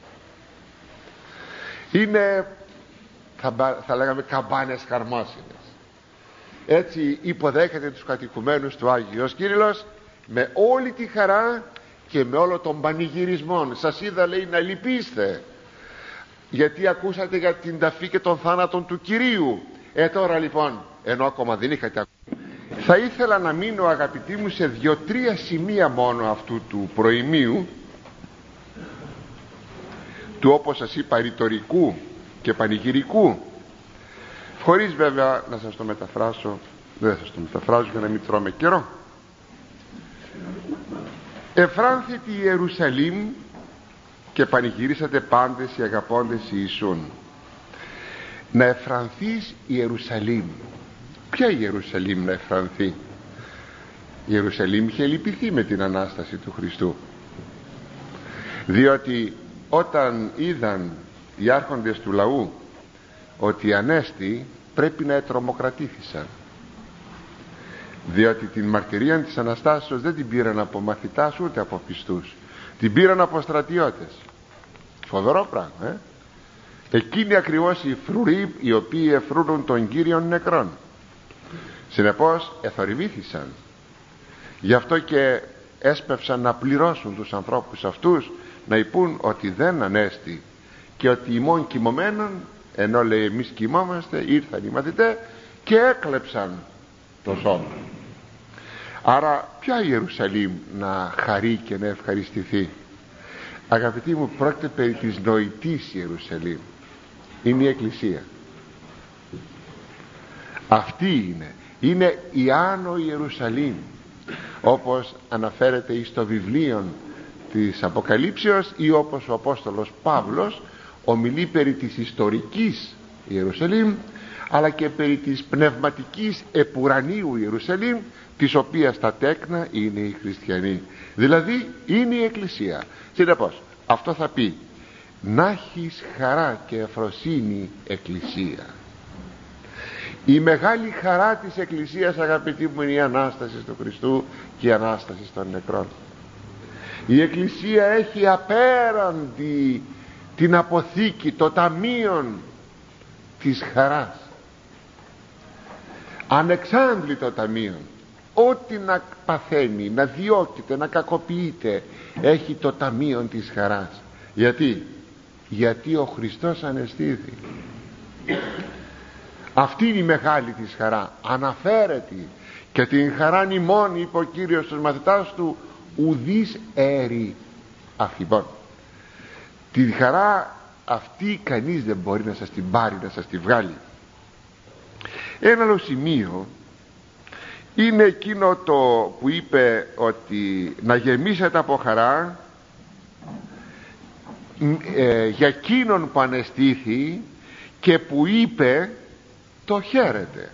Είναι, θα, θα λέγαμε, καμπάνες χαρμόσυνες. Έτσι υποδέχεται τους κατοικουμένους του Άγιος Κύριλλος με όλη τη χαρά και με όλο τον πανηγυρισμό. Σας είδα, λέει, να λυπήστε, γιατί ακούσατε για την ταφή και τον θάνατον του Κυρίου. Ε τώρα λοιπόν, ενώ ακόμα δεν είχατε ακούσει, θα ήθελα να μείνω, αγαπητοί μου, σε δύο-τρία σημεία μόνο αυτού του προημίου, του, όπως σας είπα, ρητορικού και πανηγυρικού, χωρίς βέβαια να σας το μεταφράσω. Δεν σας το μεταφράζω για να μην τρώμε καιρό. Εφράνθητη η Ιερουσαλήμ και πανηγυρίσατε πάντες οι αγαπώντες Ιησούν. Να εφρανθείς η Ιερουσαλήμ. Ποια η Ιερουσαλήμ να εφρανθεί? Η Ιερουσαλήμ είχε λυπηθεί με την Ανάσταση του Χριστού, διότι όταν είδαν οι άρχοντες του λαού ότι ανέστη, πρέπει να ετρομοκρατήθησαν, διότι την μαρτυρία της Αναστάσεως δεν την πήραν από μαθητάς ούτε από πιστούς, την πήραν από στρατιώτες. Φοβερό πράγμα, ε? Εκείνοι ακριβώς οι φρουροί οι οποίοι εφρούρουν τον Κύριον νεκρών. Συνεπώς εθορυβήθησαν. Γι' αυτό και έσπευσαν να πληρώσουν τους ανθρώπους αυτούς, να υπούν ότι δεν ανέστη και ότι ημών κοιμωμένων, ενώ λέει εμείς κοιμόμαστε, ήρθαν οι μαθητές και έκλεψαν το σώμα. Άρα ποια Ιερουσαλήμ να χαρεί και να ευχαριστηθεί? Αγαπητοί μου, πρόκειται περί της νοητής Ιερουσαλήμ. Είναι η Εκκλησία. Αυτή είναι. Είναι η Άνω Ιερουσαλήμ, όπως αναφέρεται εις το βιβλίο της Αποκαλύψεως, ή όπως ο Απόστολος Παύλος ομιλεί περί της ιστορικής Ιερουσαλήμ, αλλά και περί της πνευματικής επουρανίου Ιερουσαλήμ, της οποίας τα τέκνα είναι οι χριστιανοί, δηλαδή είναι η Εκκλησία. Συνεπώς αυτό θα πει να έχεις χαρά και ευφροσύνη Εκκλησία. Η μεγάλη χαρά της Εκκλησίας, αγαπητοί μου, είναι η Ανάσταση του Χριστού και η Ανάσταση των νεκρών. Η Εκκλησία έχει απέραντη την αποθήκη, το ταμείο της χαράς, ανεξάντλητο ταμείο. Ό,τι να παθαίνει, να διώκεται, να κακοποιείται, έχει το ταμείο της χαράς. Γιατί? Γιατί ο Χριστός ανεστήθη. Αυτή είναι η μεγάλη της χαρά. Αναφέρεται και την χαράν ημών, είπε ο Κύριος στους μαθητάς του, ουδείς έρη αφιμπών. Τη χαρά αυτή κανείς δεν μπορεί να σας την πάρει, να σας τη βγάλει. Ένα άλλο σημείο είναι εκείνο το που είπε ότι να γεμίσετε από χαρά ε, για εκείνον που ανεστήθη και που είπε το χαίρετε.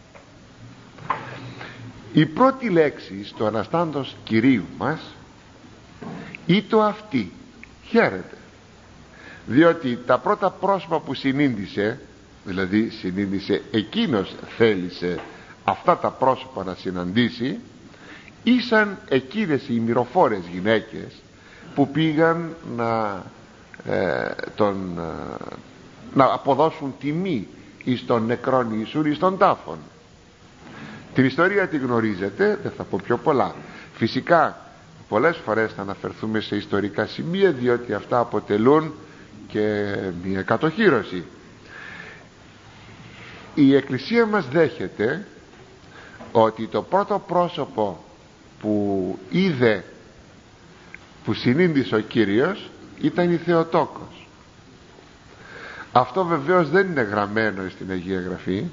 Η πρώτη λέξη στο αναστάντος Κυρίου μας ή το αυτή, χαίρετε, διότι τα πρώτα πρόσωπα που συνήντησε, δηλαδή συνήντησε εκείνος, θέλησε αυτά τα πρόσωπα να συναντήσει, ήσαν εκείνες οι μυροφόρες γυναίκες που πήγαν να, ε, τον, ε, να αποδώσουν τιμή εις τον νεκρόν Ιησούν, εις τον τάφον. Την ιστορία τη γνωρίζετε, δεν θα πω πιο πολλά. Φυσικά πολλές φορές θα αναφερθούμε σε ιστορικά σημεία, διότι αυτά αποτελούν και μια κατοχύρωση. η Εκκλησία μας δέχεται ότι το πρώτο πρόσωπο που είδε, που συνήντησε ο Κύριος, ήταν η Θεοτόκος. Αυτό βεβαίως δεν είναι γραμμένο στην Αγία Γραφή,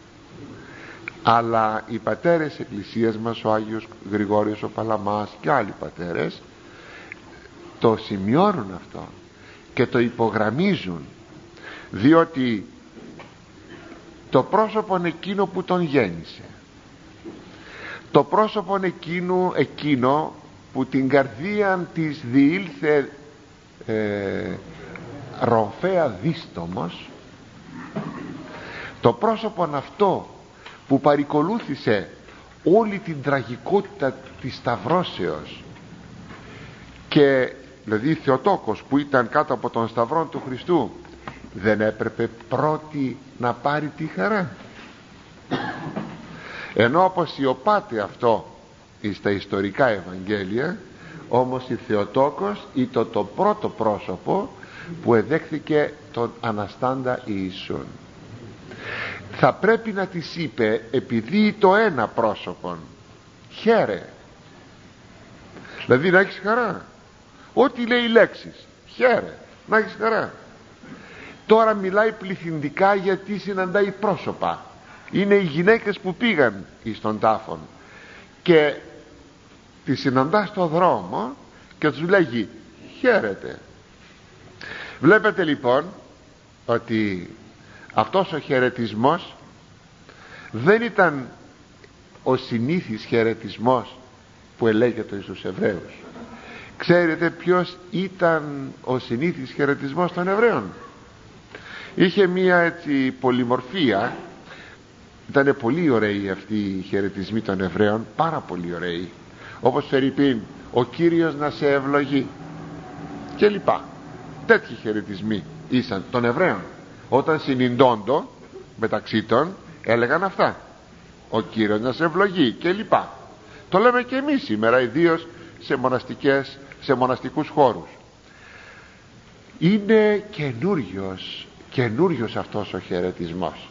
αλλά οι πατέρες Εκκλησίας μας, ο Άγιος Γρηγόριος ο Παλαμάς και άλλοι πατέρες, το σημειώνουν αυτό και το υπογραμμίζουν, διότι το πρόσωπο εκείνο που τον γέννησε, το πρόσωπο εκείνο, εκείνο που την καρδία της διήλθε ε, ρομφαία δίστομος, το πρόσωπο αυτό που παρικολούθησε όλη την τραγικότητα της σταυρώσεως, και δηλαδή η Θεοτόκος που ήταν κάτω από τον σταυρό του Χριστού, δεν έπρεπε πρώτη να πάρει τη χαρά? Ενώ αποσιωπάται αυτό στα ιστορικά Ευαγγέλια, όμως η Θεοτόκος ήταν το πρώτο πρόσωπο που εδέχθηκε τον Αναστάντα Ιησούν. Θα πρέπει να της είπε, επειδή το ένα πρόσωπον, χαίρε, δηλαδή να έχεις χαρά, ό,τι λέει οι λέξεις, χαίρε, να έχεις χαρά. Τώρα μιλάει πληθυντικά γιατί συναντάει πρόσωπα, είναι οι γυναίκες που πήγαν εις τον τάφον και τις συναντά στο δρόμο και τους λέγει χαίρετε. Βλέπετε λοιπόν ότι αυτός ο χαιρετισμός δεν ήταν ο συνήθις χαιρετισμός που ελέγεται στους Εβραίους. Ξέρετε ποιος ήταν ο συνήθις χαιρετισμός των Εβραίων? Είχε μία έτσι πολυμορφία. Ήταν πολύ ωραίοι αυτοί οι χαιρετισμοί των Εβραίων, πάρα πολύ ωραίοι, όπως φερειπίν ο Κύριος να σε ευλογεί και λοιπά. Τέτοιοι χαιρετισμοί ήσαν των Εβραίων. Όταν συνυντώντο μεταξύ των έλεγαν αυτά, ο Κύριος να σε ευλογεί και λοιπά. Το λέμε και εμείς σήμερα, ιδίως σε μοναστικές, σε μοναστικούς χώρους. Είναι καινούριος καινούριος αυτός ο χαιρετισμός,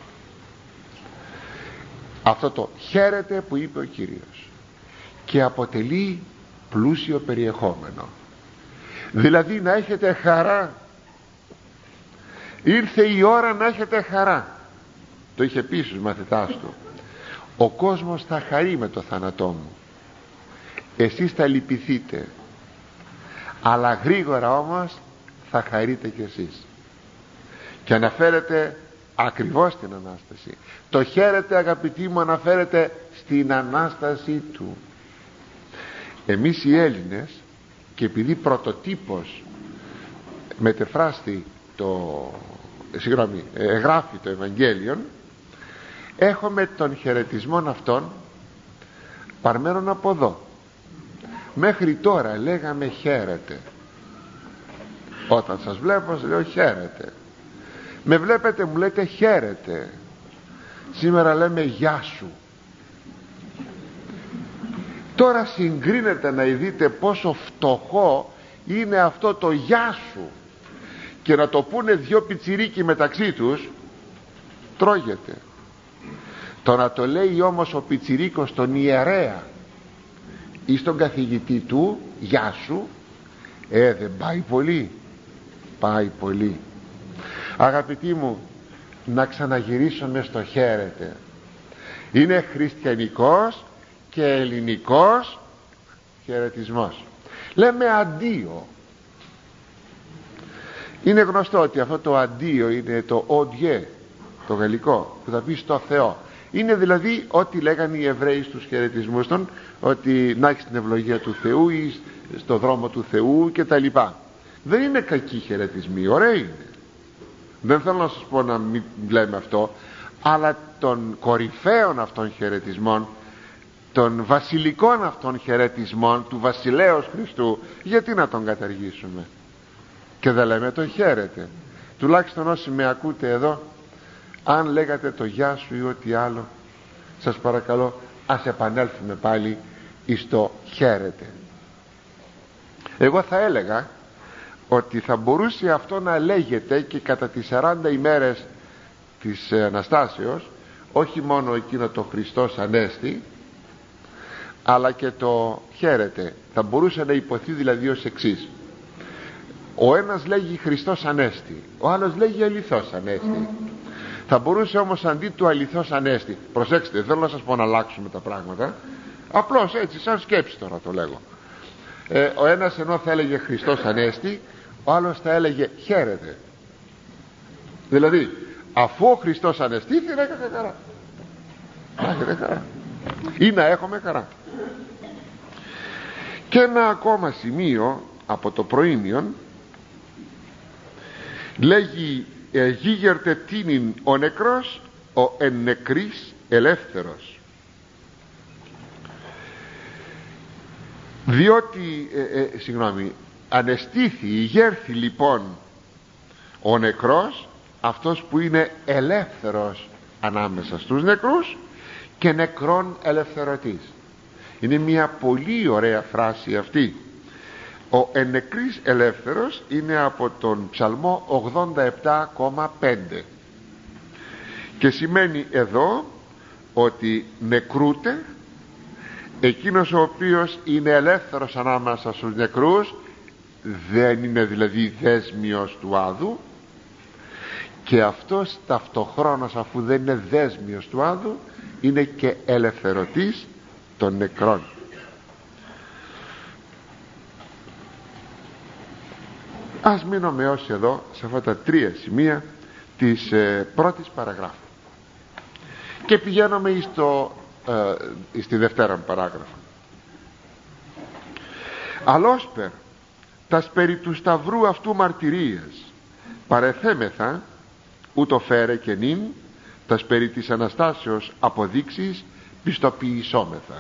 αυτό το χαίρετε που είπε ο Κύριος, και αποτελεί πλούσιο περιεχόμενο. Δηλαδή να έχετε χαρά, ήρθε η ώρα να έχετε χαρά. Το είχε πει στους μαθητάς του, ο κόσμος θα χαρεί με το θάνατό μου, εσείς θα λυπηθείτε, αλλά γρήγορα όμως θα χαρείτε κι εσείς. Και αναφέρεται ακριβώς στην Ανάσταση. Το χαίρετε, αγαπητοί μου, αναφέρεται στην Ανάσταση του. Εμείς οι Έλληνες, και επειδή πρωτοτύπος μετεφράστη το συγγνώμη, γράφει το Ευαγγέλιο, έχουμε τον χαιρετισμό αυτόν παρμένον από εδώ. Μέχρι τώρα λέγαμε χαίρετε. Όταν σας βλέπω σας λέω χαίρετε. Με βλέπετε μου λέτε χαίρετε. Σήμερα λέμε γεια σου. Τώρα συγκρίνετε να δείτε πόσο φτωχό είναι αυτό το γεια σου, και να το πούνε δυο πιτσιρίκοι μεταξύ τους τρώγεται. Το να το λέει όμως ο πιτσιρίκος στον ιερέα ή στον καθηγητή του γεια σου, ε δεν πάει πολύ, πάει πολύ. Αγαπητοί μου, να ξαναγυρίσουμε στο χαίρετε. Είναι χριστιανικός και ελληνικός χαιρετισμός. Λέμε αντίο. Είναι γνωστό ότι αυτό το αντίο είναι το οντιέ, το γαλλικό, που θα πει στο Θεό. Είναι δηλαδή ό,τι λέγανε οι Εβραίοι στους χαιρετισμούς των, ότι να έχεις την ευλογία του Θεού ή στο δρόμο του Θεού και τα λοιπά. Δεν είναι κακοί χαιρετισμοί, ωραίοι είναι. Δεν θέλω να σας πω να μην λέμε αυτό, αλλά των κορυφαίων αυτών χαιρετισμών, των βασιλικών αυτών χαιρετισμών του βασιλέως Χριστού, γιατί να τον καταργήσουμε? Και δεν λέμε το χαίρετε. Τουλάχιστον όσοι με ακούτε εδώ, αν λέγατε το γεια σου ή ό,τι άλλο, σας παρακαλώ ας επανέλθουμε πάλι εις το χαίρετε. Εγώ θα έλεγα ότι θα μπορούσε αυτό να λέγεται και κατά τις σαράντα ημέρες της Αναστάσεως, όχι μόνο εκείνο το Χριστός Ανέστη, αλλά και το χαίρετε. Θα μπορούσε να υποθεί δηλαδή ως εξής: ο ένας λέγει Χριστός Ανέστη, ο άλλος λέγει αληθώς Ανέστη. Θα μπορούσε όμως αντί του αληθώς Ανέστη, προσέξτε, δεν θέλω να σας πω να αλλάξουμε τα πράγματα, απλώς έτσι σαν σκέψη τώρα το λέγω, ε, ο ένας ενώ θα έλεγε Χριστός Ανέστη, ο άλλος θα έλεγε χαίρετε. Δηλαδή αφού ο Χριστός ανεστήθη, να έχετε χαρά, να έχετε χαρά ή να έχουμε χαρά. Και ένα ακόμα σημείο από το προήμιον λέγει γίγερτε τίνην ο νεκρός, ο εν νεκρής ελεύθερος. Διότι ε, ε, συγγνώμη ανεστήθη, ηγέρθη λοιπόν ο νεκρός, αυτός που είναι ελεύθερος ανάμεσα στους νεκρούς και νεκρόν ελευθερωτής. Είναι μια πολύ ωραία φράση αυτή. Ο εν νεκρής ελεύθερος είναι από τον Ψαλμό ογδόντα επτά κόμμα πέντε και σημαίνει εδώ ότι νεκρούται εκείνος ο οποίος είναι ελεύθερος ανάμεσα στους νεκρούς, δεν είναι δηλαδή δέσμιος του άδου, και αυτός ταυτοχρόνως, αφού δεν είναι δέσμιος του άδου, είναι και ελευθερωτής των νεκρών. Ας μείνουμε ως εδώ σε αυτά τα τρία σημεία της ε, πρώτης παραγράφου και πηγαίνουμε στο, ε, στη δευτέρα παράγραφο. Αλλόσπερ τας περί του σταυρού αυτού μαρτυρίες παρεθέμεθα, ούτω φέρε και νυν τας περί της Αναστάσεως αποδείξεις πιστοποιησόμεθα.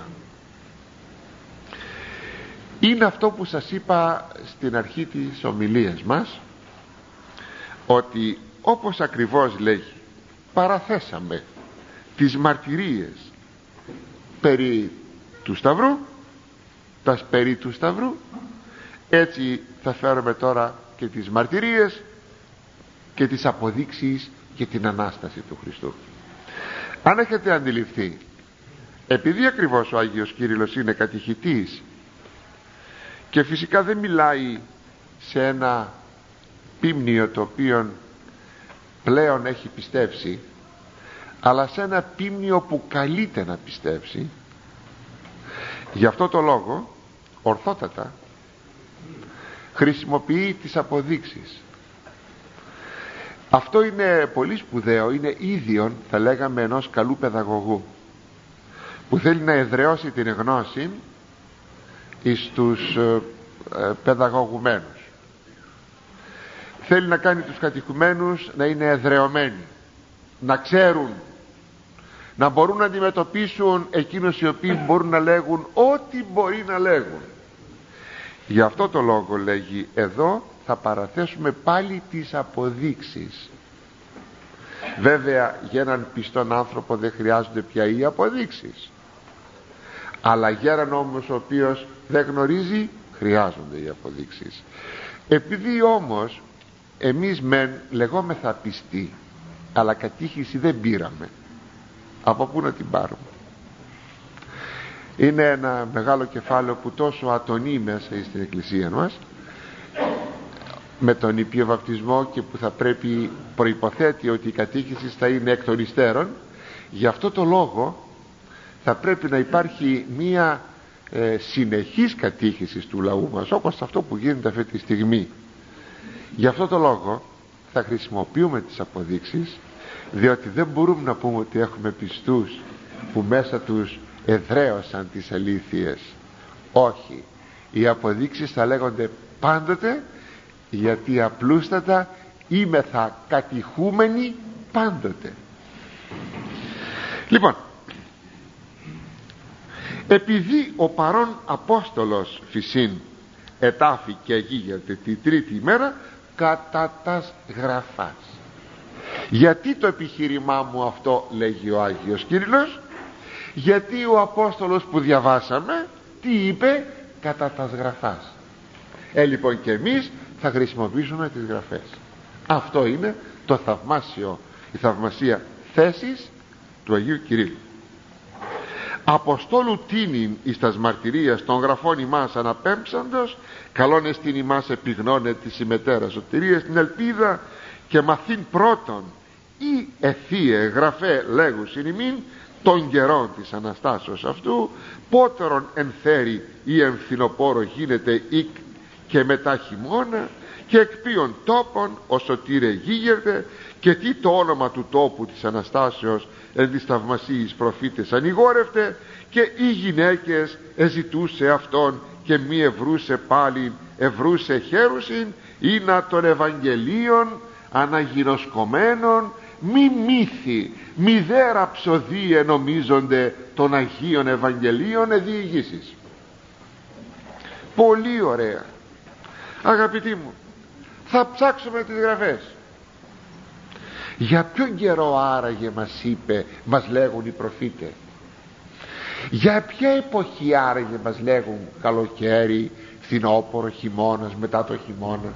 Είναι αυτό που σας είπα στην αρχή της ομιλίας μας, ότι όπως ακριβώς λέγει, παραθέσαμε τις μαρτυρίες περί του Σταυρού, τας περί του Σταυρού, έτσι θα φέρουμε τώρα και τις μαρτυρίες και τις αποδείξεις και την Ανάσταση του Χριστού. Αν έχετε αντιληφθεί, επειδή ακριβώς ο Άγιος Κύριλλος είναι κατηχητής και φυσικά δεν μιλάει σε ένα πίμνιο το οποίο πλέον έχει πιστέψει, αλλά σε ένα πίμνιο που καλείται να πιστέψει, γι' αυτό το λόγο ορθότατα χρησιμοποιεί τις αποδείξεις. Αυτό είναι πολύ σπουδαίο, είναι ίδιον, θα λέγαμε, ενός καλού παιδαγωγού που θέλει να εδραιώσει την γνώση εις τους ε, ε, παιδαγωγουμένους. Θέλει να κάνει τους κατοικουμένους να είναι εδραιωμένοι, να ξέρουν, να μπορούν να αντιμετωπίσουν εκείνους οι οποίοι μπορούν να λέγουν ό,τι μπορεί να λέγουν. Γι' αυτό το λόγο λέγει εδώ θα παραθέσουμε πάλι τις αποδείξεις. Βέβαια για έναν πιστόν άνθρωπο δεν χρειάζονται πια οι αποδείξεις, αλλά για έναν όμως ο οποίος δεν γνωρίζει χρειάζονται οι αποδείξεις. Επειδή όμως εμείς μεν λεγόμεθα πιστοί, αλλά κατήχηση δεν πήραμε, από πού να την πάρουμε? Είναι ένα μεγάλο κεφάλαιο που τόσο ατονεί μέσα στην εκκλησία μας με τον ήπιο βαπτισμό και που θα πρέπει, προϋποθέτει ότι η κατήχηση θα είναι εκ των υστέρων. Γι' αυτό το λόγο θα πρέπει να υπάρχει μία ε, συνεχής κατήχηση του λαού μας, όπως αυτό που γίνεται αυτή τη στιγμή. Γι' αυτό το λόγο θα χρησιμοποιούμε τις αποδείξεις, διότι δεν μπορούμε να πούμε ότι έχουμε πιστούς που μέσα τους εδραίωσαν τις αλήθειες. Όχι, οι αποδείξεις θα λέγονται πάντοτε, γιατί απλούστατα είμεθα κατηχούμενοι πάντοτε. Λοιπόν, επειδή ο παρόν Απόστολος φυσίν ετάφη και αγίγεται τη τρίτη ημέρα κατά τας γραφάς. Γιατί το επιχείρημά μου αυτό, λέγει ο Άγιος Κύριλλος? Γιατί ο Απόστολος που διαβάσαμε τι είπε? Κατά τας γραφάς. Ε, λοιπόν και εμείς θα χρησιμοποιήσουμε τις γραφές. Αυτό είναι το θαυμάσιο, η θαυμασία θέσης του Αγίου Κυρίου. Αποστόλου τίνην εις τας μαρτυρίας των γραφών ημάς αναπέμψαντος, καλόν εστιν ημάς επιγνώνε της ημετέρας σωτηρίας την ελπίδα, και μαθήν πρώτον ή εθίε γραφέ λέγουσιν ημίν των καιρών της Αναστάσεως αυτού, πότερον εν θέρη ή εν φθινοπόρο γίνεται ή και μετά χειμώνα, και εκ ποιον τόπων ο σωτήρε γίγερτε, και τι το όνομα του τόπου της Αναστάσεως εν της θαυμασίης προφήτες ανηγόρευτε, και οι γυναίκες εζητούσε αυτόν και μη ευρούσε πάλι ευρούσε χέρουσιν, ή να των Ευαγγελίων αναγυροσκομένων μη μύθι μη δε ραψοδίε νομίζονται των Αγίων Ευαγγελίων εδιηγήσεις. Πολύ ωραία, αγαπητοί μου. Θα ψάξουμε τις γραφές. Για ποιον καιρό άραγε μας είπε, μας λέγουν οι προφήτες? Για ποια εποχή άραγε μας λέγουν καλοκαίρι, φθινόπωρο, χειμώνας, μετά το χειμώνα?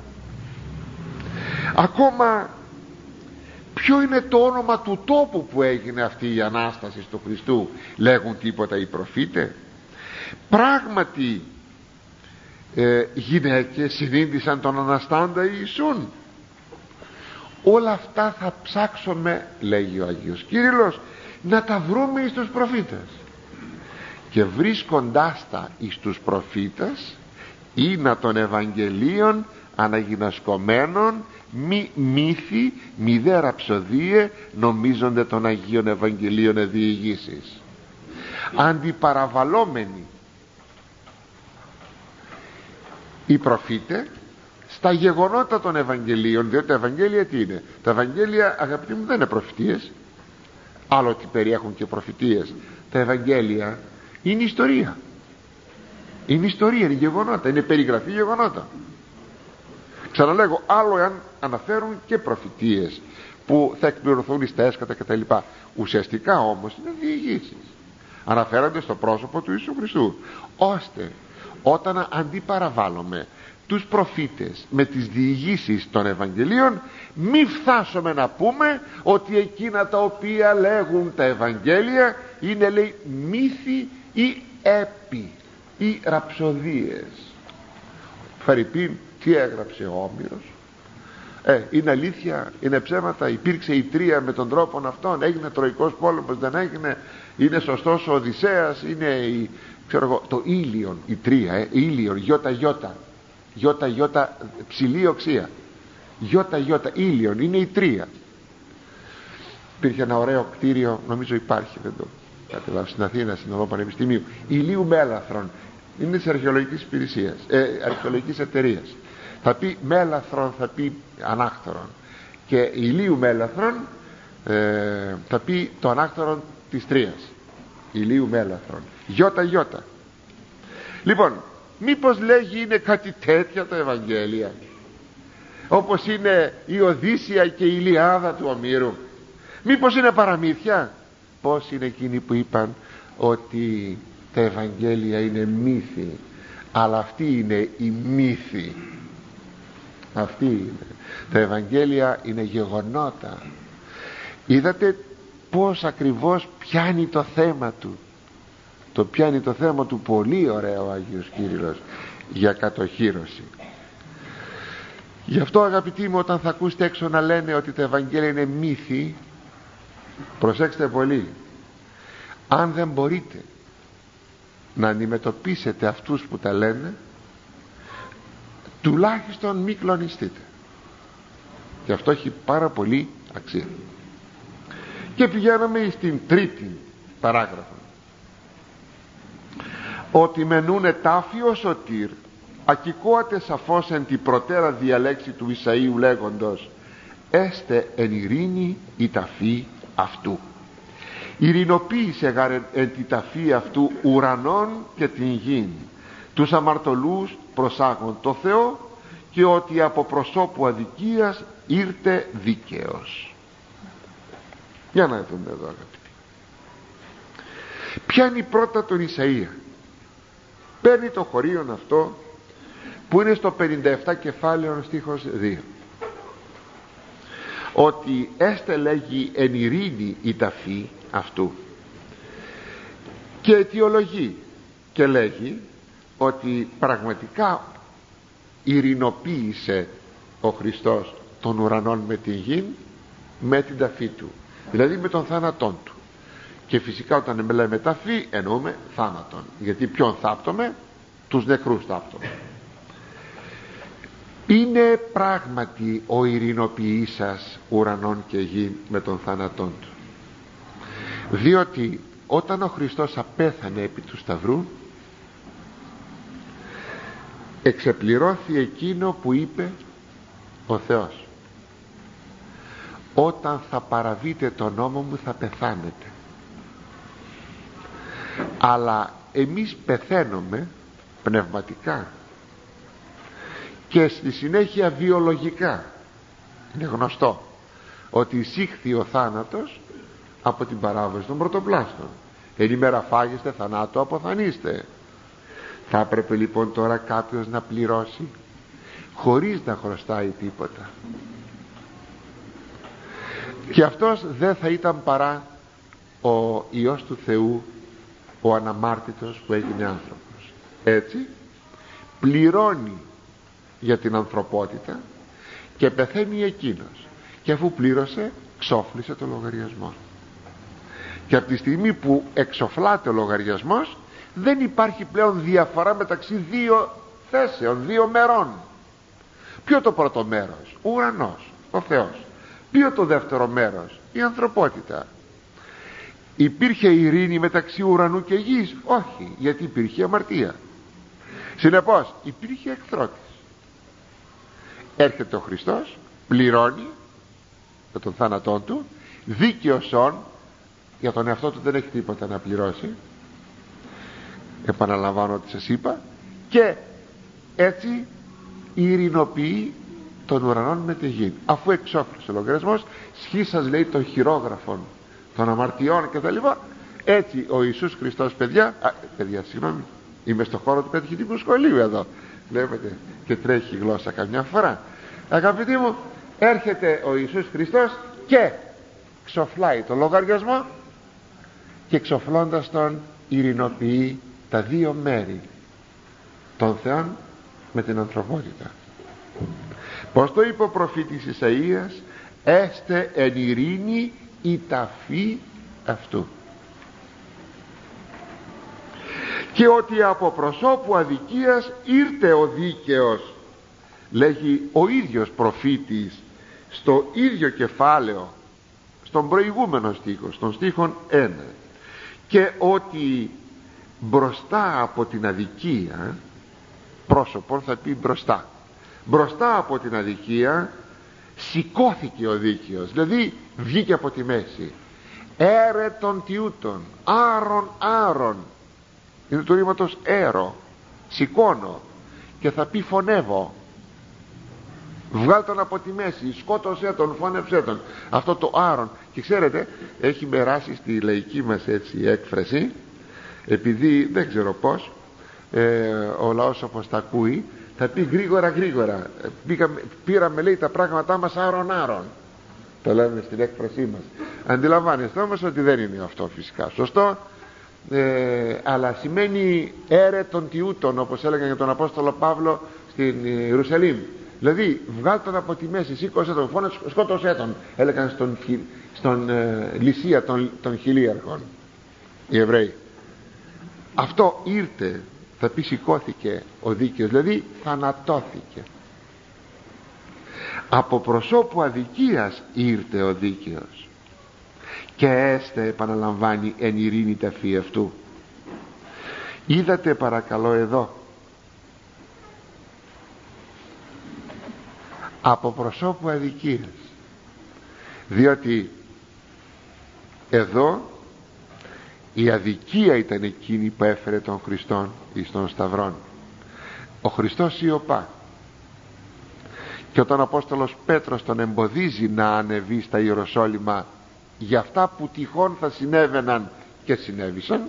Ακόμα ποιο είναι το όνομα του τόπου που έγινε αυτή η Ανάσταση του Χριστού? Λέγουν τίποτα οι προφήτες? Πράγματι ε, γυναίκες συνήντησαν τον Αναστάντα Ιησούν? Όλα αυτά θα ψάξουμε, λέγει ο Άγιος Κύριλλος, να τα βρούμε εις τους προφήτες. Και βρίσκοντάς τα εις τους προφήτες, είναι των Ευαγγελίων αναγινασκομένων μη μύθι μη δε ραψοδίε νομίζονται των Αγίων Ευαγγελίων εδιηγήσεις. Αντιπαραβαλλόμενοι οι προφήτες στα γεγονότα των Ευαγγελίων, διότι τα Ευαγγέλια τι είναι? Τα Ευαγγέλια, αγαπητοί μου, δεν είναι προφητείες, άλλο ότι περιέχουν και προφητείες. Τα Ευαγγέλια είναι ιστορία, είναι ιστορία, είναι γεγονότα, είναι περιγραφή γεγονότα. Ξαναλέγω, άλλο εάν αναφέρουν και προφητείες που θα εκπληρωθούν εις τα έσκατα κτλ. Ουσιαστικά όμως είναι διηγήσεις, αναφέρονται στο πρόσωπο του Ιησού Χριστού, ώστε όταν αντιπαραβάλλουμε τους προφήτες με τις διηγήσεις των Ευαγγελίων, μη φτάσουμε να πούμε ότι εκείνα τα οποία λέγουν τα Ευαγγέλια είναι, λέει, μύθοι ή έπι ή ραψοδίες. Φαρυπίν, τι έγραψε ο Όμηρος? Ε, είναι αλήθεια, είναι ψέματα? Υπήρξε η Τρία με τον τρόπο αυτόν? Έγινε Τροϊκός πόλεμος, δεν έγινε? Είναι σωστός ο Οδυσσέας? Είναι η, ξέρω εγώ, το Ήλιον, η Τρία, ε, Ήλιον, γιώτα γιώτα γιώτα γιώτα, ψηλή οξία, γιώτα γιώτα, Ήλιον, είναι η Τρία. Υπήρχε ένα ωραίο κτίριο, νομίζω υπάρχει, δεν το κατεβάω, στην Αθήνα, στην οδό Πανεπιστημίου, Ηλίου Μέλαθρον, είναι της αρχαιολογικής υπηρεσίας, ε, αρχαιολογικής εταιρείας. Θα πει Μέλαθρον, θα πει ανάκτορον, και Ηλίου Μέλαθρον ε, θα πει το ανάκτορον της Τρίας. Ηλίου Μέλαθρον, γιώτα γιώτα. Λοιπόν, μήπως λέγει είναι κάτι τέτοια τα Ευαγγέλια, όπως είναι η Οδύσσεια και η Ιλιάδα του Ομήρου? Μήπως είναι παραμύθια? Πώς είναι εκείνοι που είπαν ότι τα Ευαγγέλια είναι μύθοι? Αλλά αυτή είναι η μύθη, αυτή είναι. Τα Ευαγγέλια είναι γεγονότα. Είδατε πως ακριβώς πιάνει το θέμα του? Το πιάνει το θέμα του πολύ ωραίο ο Άγιος Κύριλλος για κατοχύρωση. Γι' αυτό, αγαπητοί μου, όταν θα ακούσετε έξω να λένε ότι τα Ευαγγέλια είναι μύθοι, προσέξτε πολύ. Αν δεν μπορείτε να αντιμετωπίσετε αυτούς που τα λένε, τουλάχιστον μη κλονιστείτε, και αυτό έχει πάρα πολύ αξία. Και πηγαίνουμε στην τρίτη παράγραφο, ότι μενούνε τάφιο σωτήρ ακικόατε σαφώς εν την προτέρα διαλέξη του Ισαΐου λέγοντος έστε εν ειρήνη η ταφή αυτού. Ειρηνοποίησε γάρ εν τη ταφή αυτού ουρανών και την γην, τους αμαρτωλούς προσάγουν το Θεό, και ότι από προσώπου αδικίας ήρθε δίκαιος. Για να δούμε εδώ, αγαπητοί. Πιάνει πρώτα τον Ισαΐα, παίρνει το χωρίον αυτό που είναι στο πενήντα επτά κεφάλαιο στίχος δύο, ότι έστε λέγει εν ειρήνη η ταφή, αυτού. Και αιτιολογεί και λέγει ότι πραγματικά ειρηνοποίησε ο Χριστός των ουρανών με την γη με την ταφή του, δηλαδή με τον θάνατόν του. Και φυσικά όταν λέμε ταφή εννοούμε θάνατον, γιατί ποιον θάπτουμε? Τους νεκρούς θάπτουμε. Είναι πράγματι ο ειρηνοποιήσας ουρανών και γη με τον θάνατόν του, διότι όταν ο Χριστός απέθανε επί του σταυρού εξεπληρώθη εκείνο που είπε ο Θεός: όταν θα παραβείτε τον νόμο μου θα πεθάνετε. Αλλά εμείς πεθαίνουμε πνευματικά και στη συνέχεια βιολογικά. Είναι γνωστό ότι εισήχθη ο θάνατος από την παράβαση των πρωτοπλάστων. Εν ημέρα φάγεστε, θανάτου αποθανείστε. Θα έπρεπε λοιπόν τώρα κάποιος να πληρώσει χωρίς να χρωστάει τίποτα, και αυτός δεν θα ήταν παρά ο Υιός του Θεού, ο αναμάρτητος που έγινε άνθρωπος. Έτσι πληρώνει για την ανθρωπότητα και πεθαίνει εκείνος, και αφού πλήρωσε ξόφλησε το λογαριασμό. Και από τη στιγμή που εξοφλάται ο λογαριασμός δεν υπάρχει πλέον διαφορά μεταξύ δύο θέσεων, δύο μερών. Ποιο το πρώτο μέρος? Ο ουρανός, ο Θεός. Ποιο το δεύτερο μέρος? Η ανθρωπότητα. Υπήρχε ειρήνη μεταξύ ουρανού και γης? Όχι, γιατί υπήρχε αμαρτία. Συνεπώς υπήρχε εχθρότης. Έρχεται ο Χριστός, πληρώνει με τον θάνατό του, δίκαιος όν, για τον εαυτό του δεν έχει τίποτα να πληρώσει, επαναλαμβάνω ότι σας είπα, και έτσι ειρηνοποιεί των ουρανών με τη γη. Αφού εξόφλησε ο λογαριασμός, σχίσας λέει των χειρόγραφων των αμαρτιών και τα λοιπά. Έτσι ο Ιησούς Χριστός, παιδιά, α, παιδιά συγγνώμη, είμαι στο χώρο του κατηχητικού σχολείου εδώ, βλέπετε, και τρέχει η γλώσσα καμιά φορά. Αγαπητοί μου, έρχεται ο Ιησούς Χριστός και ξοφλάει το λογαριασμό, και εξοφλώντας τον ειρηνοποιεί τα δύο μέρη, των Θεών με την ανθρωπότητα. Πως το είπε ο προφήτης Ισαΐας: έστε εν ειρήνη η ταφή αυτού. Και ότι από προσώπου αδικίας ήρθε ο δίκαιος, λέγει ο ίδιος προφήτης στο ίδιο κεφάλαιο, στον προηγούμενο στίχο, στον στίχον ένα. Και ότι μπροστά από την αδικία, πρόσωπον θα πει μπροστά, μπροστά από την αδικία σηκώθηκε ο δίκαιος, δηλαδή βγήκε από τη μέση. Έρε των τιούτων, άρων άρων, είναι του ρήματος έρο, σηκώνω, και θα πει φωνεύω. Βγάλ' τον από τη μέση, σκότωσέ τον, φώνευσέ τον. Αυτό το άρων, και ξέρετε, έχει περάσει στη λαϊκή μας έτσι έκφραση, επειδή δεν ξέρω πως ε, ο λαός όπως τα ακούει θα πει γρήγορα γρήγορα. Πήγαμε, πήραμε λέει τα πράγματά μας άρων άρων, το λέμε στην έκφρασή μας. Αντιλαμβάνεστε όμως ότι δεν είναι αυτό φυσικά σωστό, ε, αλλά σημαίνει έρε των τιούτων, όπως έλεγαν για τον Απόστολο Παύλο στην Ιερουσαλήμ. Δηλαδή βγάλ' τον από τη μέση, σήκωσε τον, φώνε, σκότωσέ τον, έλεγαν στον, στον ε, Λυσία των, των χιλίαρχων οι Εβραίοι. Αυτό ήρθε, θα πει σηκώθηκε ο δίκαιος, δηλαδή θανατώθηκε. Από προσώπου αδικίας ήρθε ο δίκαιος, και έστε, επαναλαμβάνει, εν ειρήνη ταφή αυτού. Είδατε παρακαλώ εδώ, από προσώπου αδικίας, διότι εδώ η αδικία ήταν εκείνη που έφερε τον Χριστόν εις τον Σταυρόν. Ο Χριστός σιωπά, και όταν ο Απόστολος Πέτρος τον εμποδίζει να ανεβεί στα Ιεροσόλυμα για αυτά που τυχόν θα συνέβαιναν και συνέβησαν,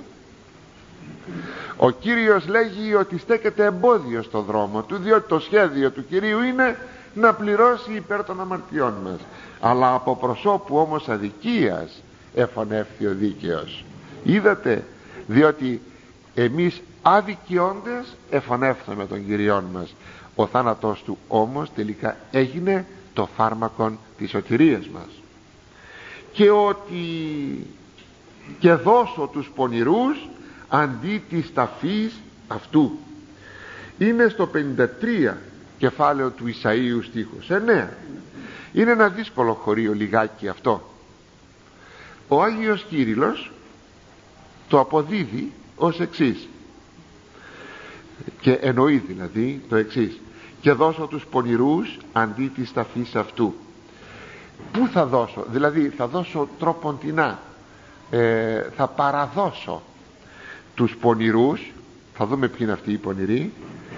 ο Κύριος λέγει ότι στέκεται εμπόδιο στο δρόμο του, διότι το σχέδιο του Κυρίου είναι να πληρώσει υπέρ των αμαρτιών μας. Αλλά από προσώπου όμως αδικίας εφωνεύθη ο δίκαιος. Είδατε, διότι εμείς αδικιώντες εφωνεύθαμε τον Κυριόν μας. Ο θάνατός του όμως τελικά έγινε το φάρμακον της σωτηρίας μας. Και ότι και δώσω τους πονηρούς αντί της ταφής αυτού. Είναι στο πενήντα τρία κεφάλαιο του Ισαΐου στίχος εννέα. Είναι ένα δύσκολο χωρίο λιγάκι αυτό. Ο Άγιος Κύριλλος το αποδίδει ως εξής, και εννοεί δηλαδή το εξής: και δώσω τους πονηρούς αντί της ταφής αυτού. Πού θα δώσω? Δηλαδή θα δώσω τρόποντινά, ε, θα παραδώσω τους πονηρούς, θα δούμε ποιοι είναι αυτοί οι πονηροί,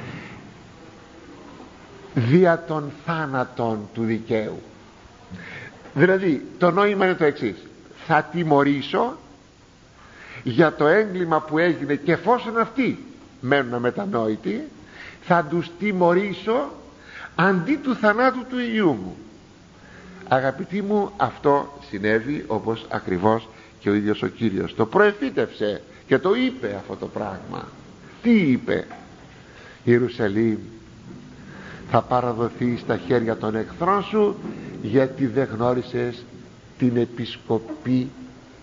δια των θάνατων του δικαίου. Δηλαδή το νόημα είναι το εξής: θα τιμωρήσω για το έγκλημα που έγινε, και εφόσον αυτοί μένουν αμετανόητοι, θα τους τιμωρήσω αντί του θανάτου του Υιού μου. Αγαπητοί μου, αυτό συνέβη όπως ακριβώς και ο ίδιος ο Κύριος το προεφήτευσε και το είπε αυτό το πράγμα. Τι είπε? Ιερουσαλήμ, θα παραδοθεί στα χέρια των εχθρών σου, γιατί δεν γνώρισες την επισκοπή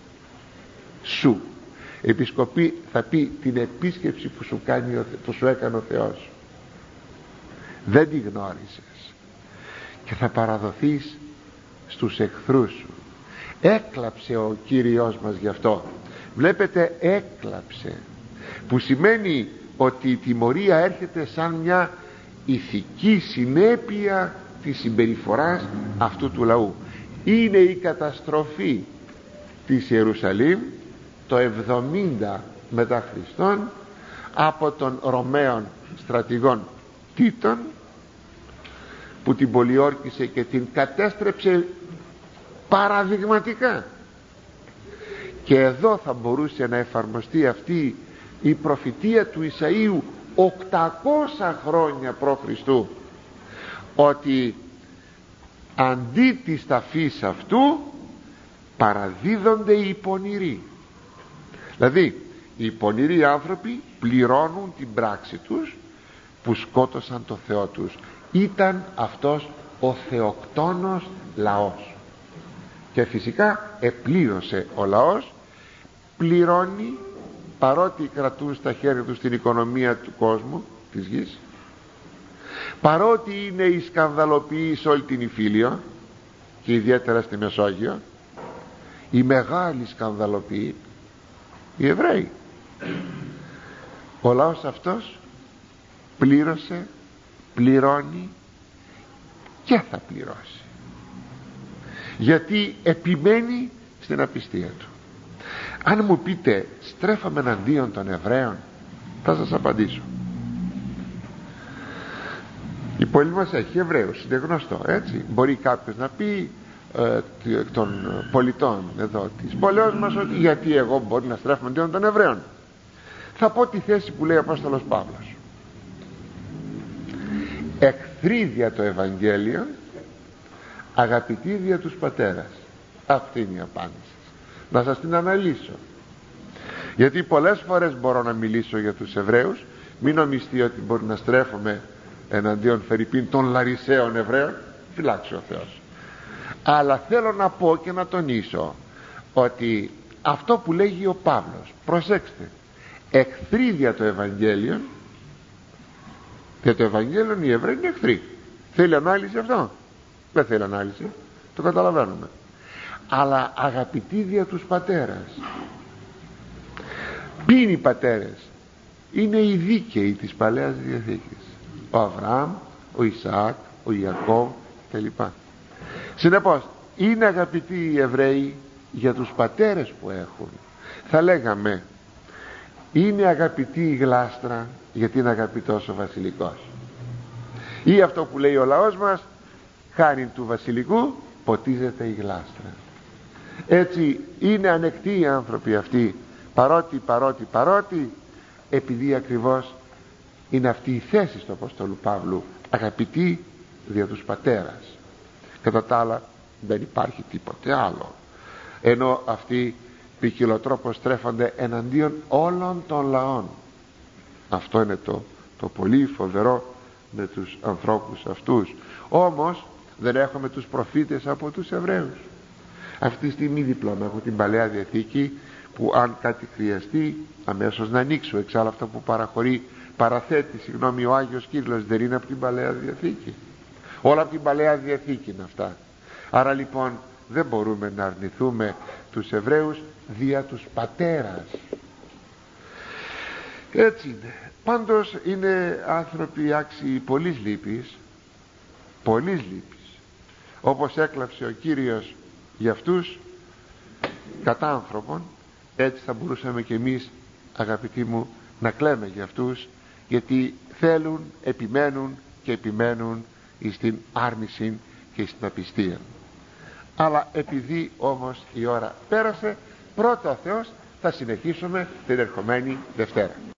σου. Επισκοπή θα πει την επίσκεψη που σου, κάνει, που σου έκανε ο Θεός. Δεν τη γνώρισες και θα παραδοθείς στους εχθρούς σου. Έκλαψε ο Κύριος μας γι' αυτό. Βλέπετε, έκλαψε, που σημαίνει ότι η τιμωρία έρχεται σαν μια ηθική συνέπεια της συμπεριφοράς αυτού του λαού. Είναι η καταστροφή της Ιερουσαλήμ το εβδομήντα μετά Χριστόν από τον Ρωμαίων στρατηγών Τίτων, που την πολιόρκησε και την κατέστρεψε παραδειγματικά. Και εδώ θα μπορούσε να εφαρμοστεί αυτή η προφητεία του Ισαΐου οκτακόσια χρόνια προ Χριστού, ότι αντί της ταφής αυτού παραδίδονται οι πονηροί. Δηλαδή οι πονηροί άνθρωποι πληρώνουν την πράξη τους που σκότωσαν το Θεό τους. Ήταν αυτός ο θεοκτόνος λαός, και φυσικά επλήρωσε ο λαός, πληρώνει, παρότι κρατούν στα χέρια τους την οικονομία του κόσμου, της γης, παρότι είναι οι σκανδαλοποιοί σε όλη την Ιφίλιο και ιδιαίτερα στη Μεσόγειο, οι μεγάλοι σκανδαλοποιοί, οι Εβραίοι. Ο λαός αυτός πλήρωσε, πληρώνει και θα πληρώσει, γιατί επιμένει στην απιστία του. Αν μου πείτε στρέφαμε εναντίον των Εβραίων, θα σας απαντήσω. Η πόλη μας έχει Εβραίους, είναι γνωστό, έτσι. Μπορεί κάποιος να πει ε, των πολιτών εδώ της πόλεως μας, ότι γιατί εγώ μπορεί να στρέφουμε εναντίον των Εβραίων. Θα πω τη θέση που λέει ο Απόστολος Παύλος: εχθροί δια το Ευαγγέλιο, αγαπητοί δια τους πατέρας. Αυτή είναι η απάντηση. Να σας την αναλύσω, γιατί πολλές φορές μπορώ να μιλήσω για τους Εβραίους. μην νομιστεί ότι μπορεί να στρέφομαι εναντίον φερειπίν των Λαρισαίων Εβραίων, φυλάξει ο Θεός. Αλλά θέλω να πω και να τονίσω ότι αυτό που λέγει ο Παύλος, προσέξτε, εχθροί δια το Ευαγγέλιο, για το Ευαγγέλιο οι Εβραίοι είναι εχθροί. Θέλει ανάλυση αυτό? Δεν θέλει ανάλυση, το καταλαβαίνουμε. Αλλά αγαπητοί δια τους πατέρας. Ποιοι είναι οι πατέρες? Είναι οι δίκαιοι της Παλαιάς Διαθήκης, ο Αβραάμ, ο Ισαάκ, ο Ιακώβ κλπ. Συνεπώς είναι αγαπητοί οι Εβραίοι για τους πατέρες που έχουν. Θα λέγαμε είναι αγαπητή η γλάστρα γιατί είναι αγαπητός ο βασιλικός, ή αυτό που λέει ο λαός μας, χάριν του βασιλικού ποτίζεται η γλάστρα. Έτσι είναι ανεκτοί οι άνθρωποι αυτοί, παρότι παρότι παρότι επειδή ακριβώς είναι αυτή η θέση του Αποστόλου Παύλου, αγαπητοί δια τους πατέρας. Κατά τα άλλα δεν υπάρχει τίποτε άλλο. ενώ αυτοί ποικιλοτρόπως στρέφονται εναντίον όλων των λαών. Αυτό είναι το, το πολύ φοβερό με τους ανθρώπους αυτούς. Όμως δεν έχουμε τους προφήτες από τους Εβραίους. Αυτή τη στιγμή δίπλα μου έχω την Παλαιά Διαθήκη, που αν κάτι χρειαστεί αμέσως να ανοίξω. Εξάλλου αυτό που παραχωρεί, παραθέτει συγγνώμη ο Άγιος Κύριλλος, δεν είναι από την Παλαιά Διαθήκη? Όλα από την Παλαιά Διαθήκη είναι αυτά. Άρα λοιπόν δεν μπορούμε να αρνηθούμε τους Εβραίους δια τους πατέρας. Έτσι είναι. Πάντως είναι άνθρωποι άξιοι πολλής λύπης, πολλής λύπης. Όπως έκλαψε ο Κύριος για αυτούς κατά άνθρωπον, έτσι θα μπορούσαμε και εμείς, αγαπητοί μου, να κλαίμε για αυτούς, γιατί θέλουν, επιμένουν και επιμένουν στην άρνηση και στην απιστία. Αλλά επειδή όμως η ώρα πέρασε, πρώτα ο Θεός θα συνεχίσουμε την ερχομένη Δευτέρα.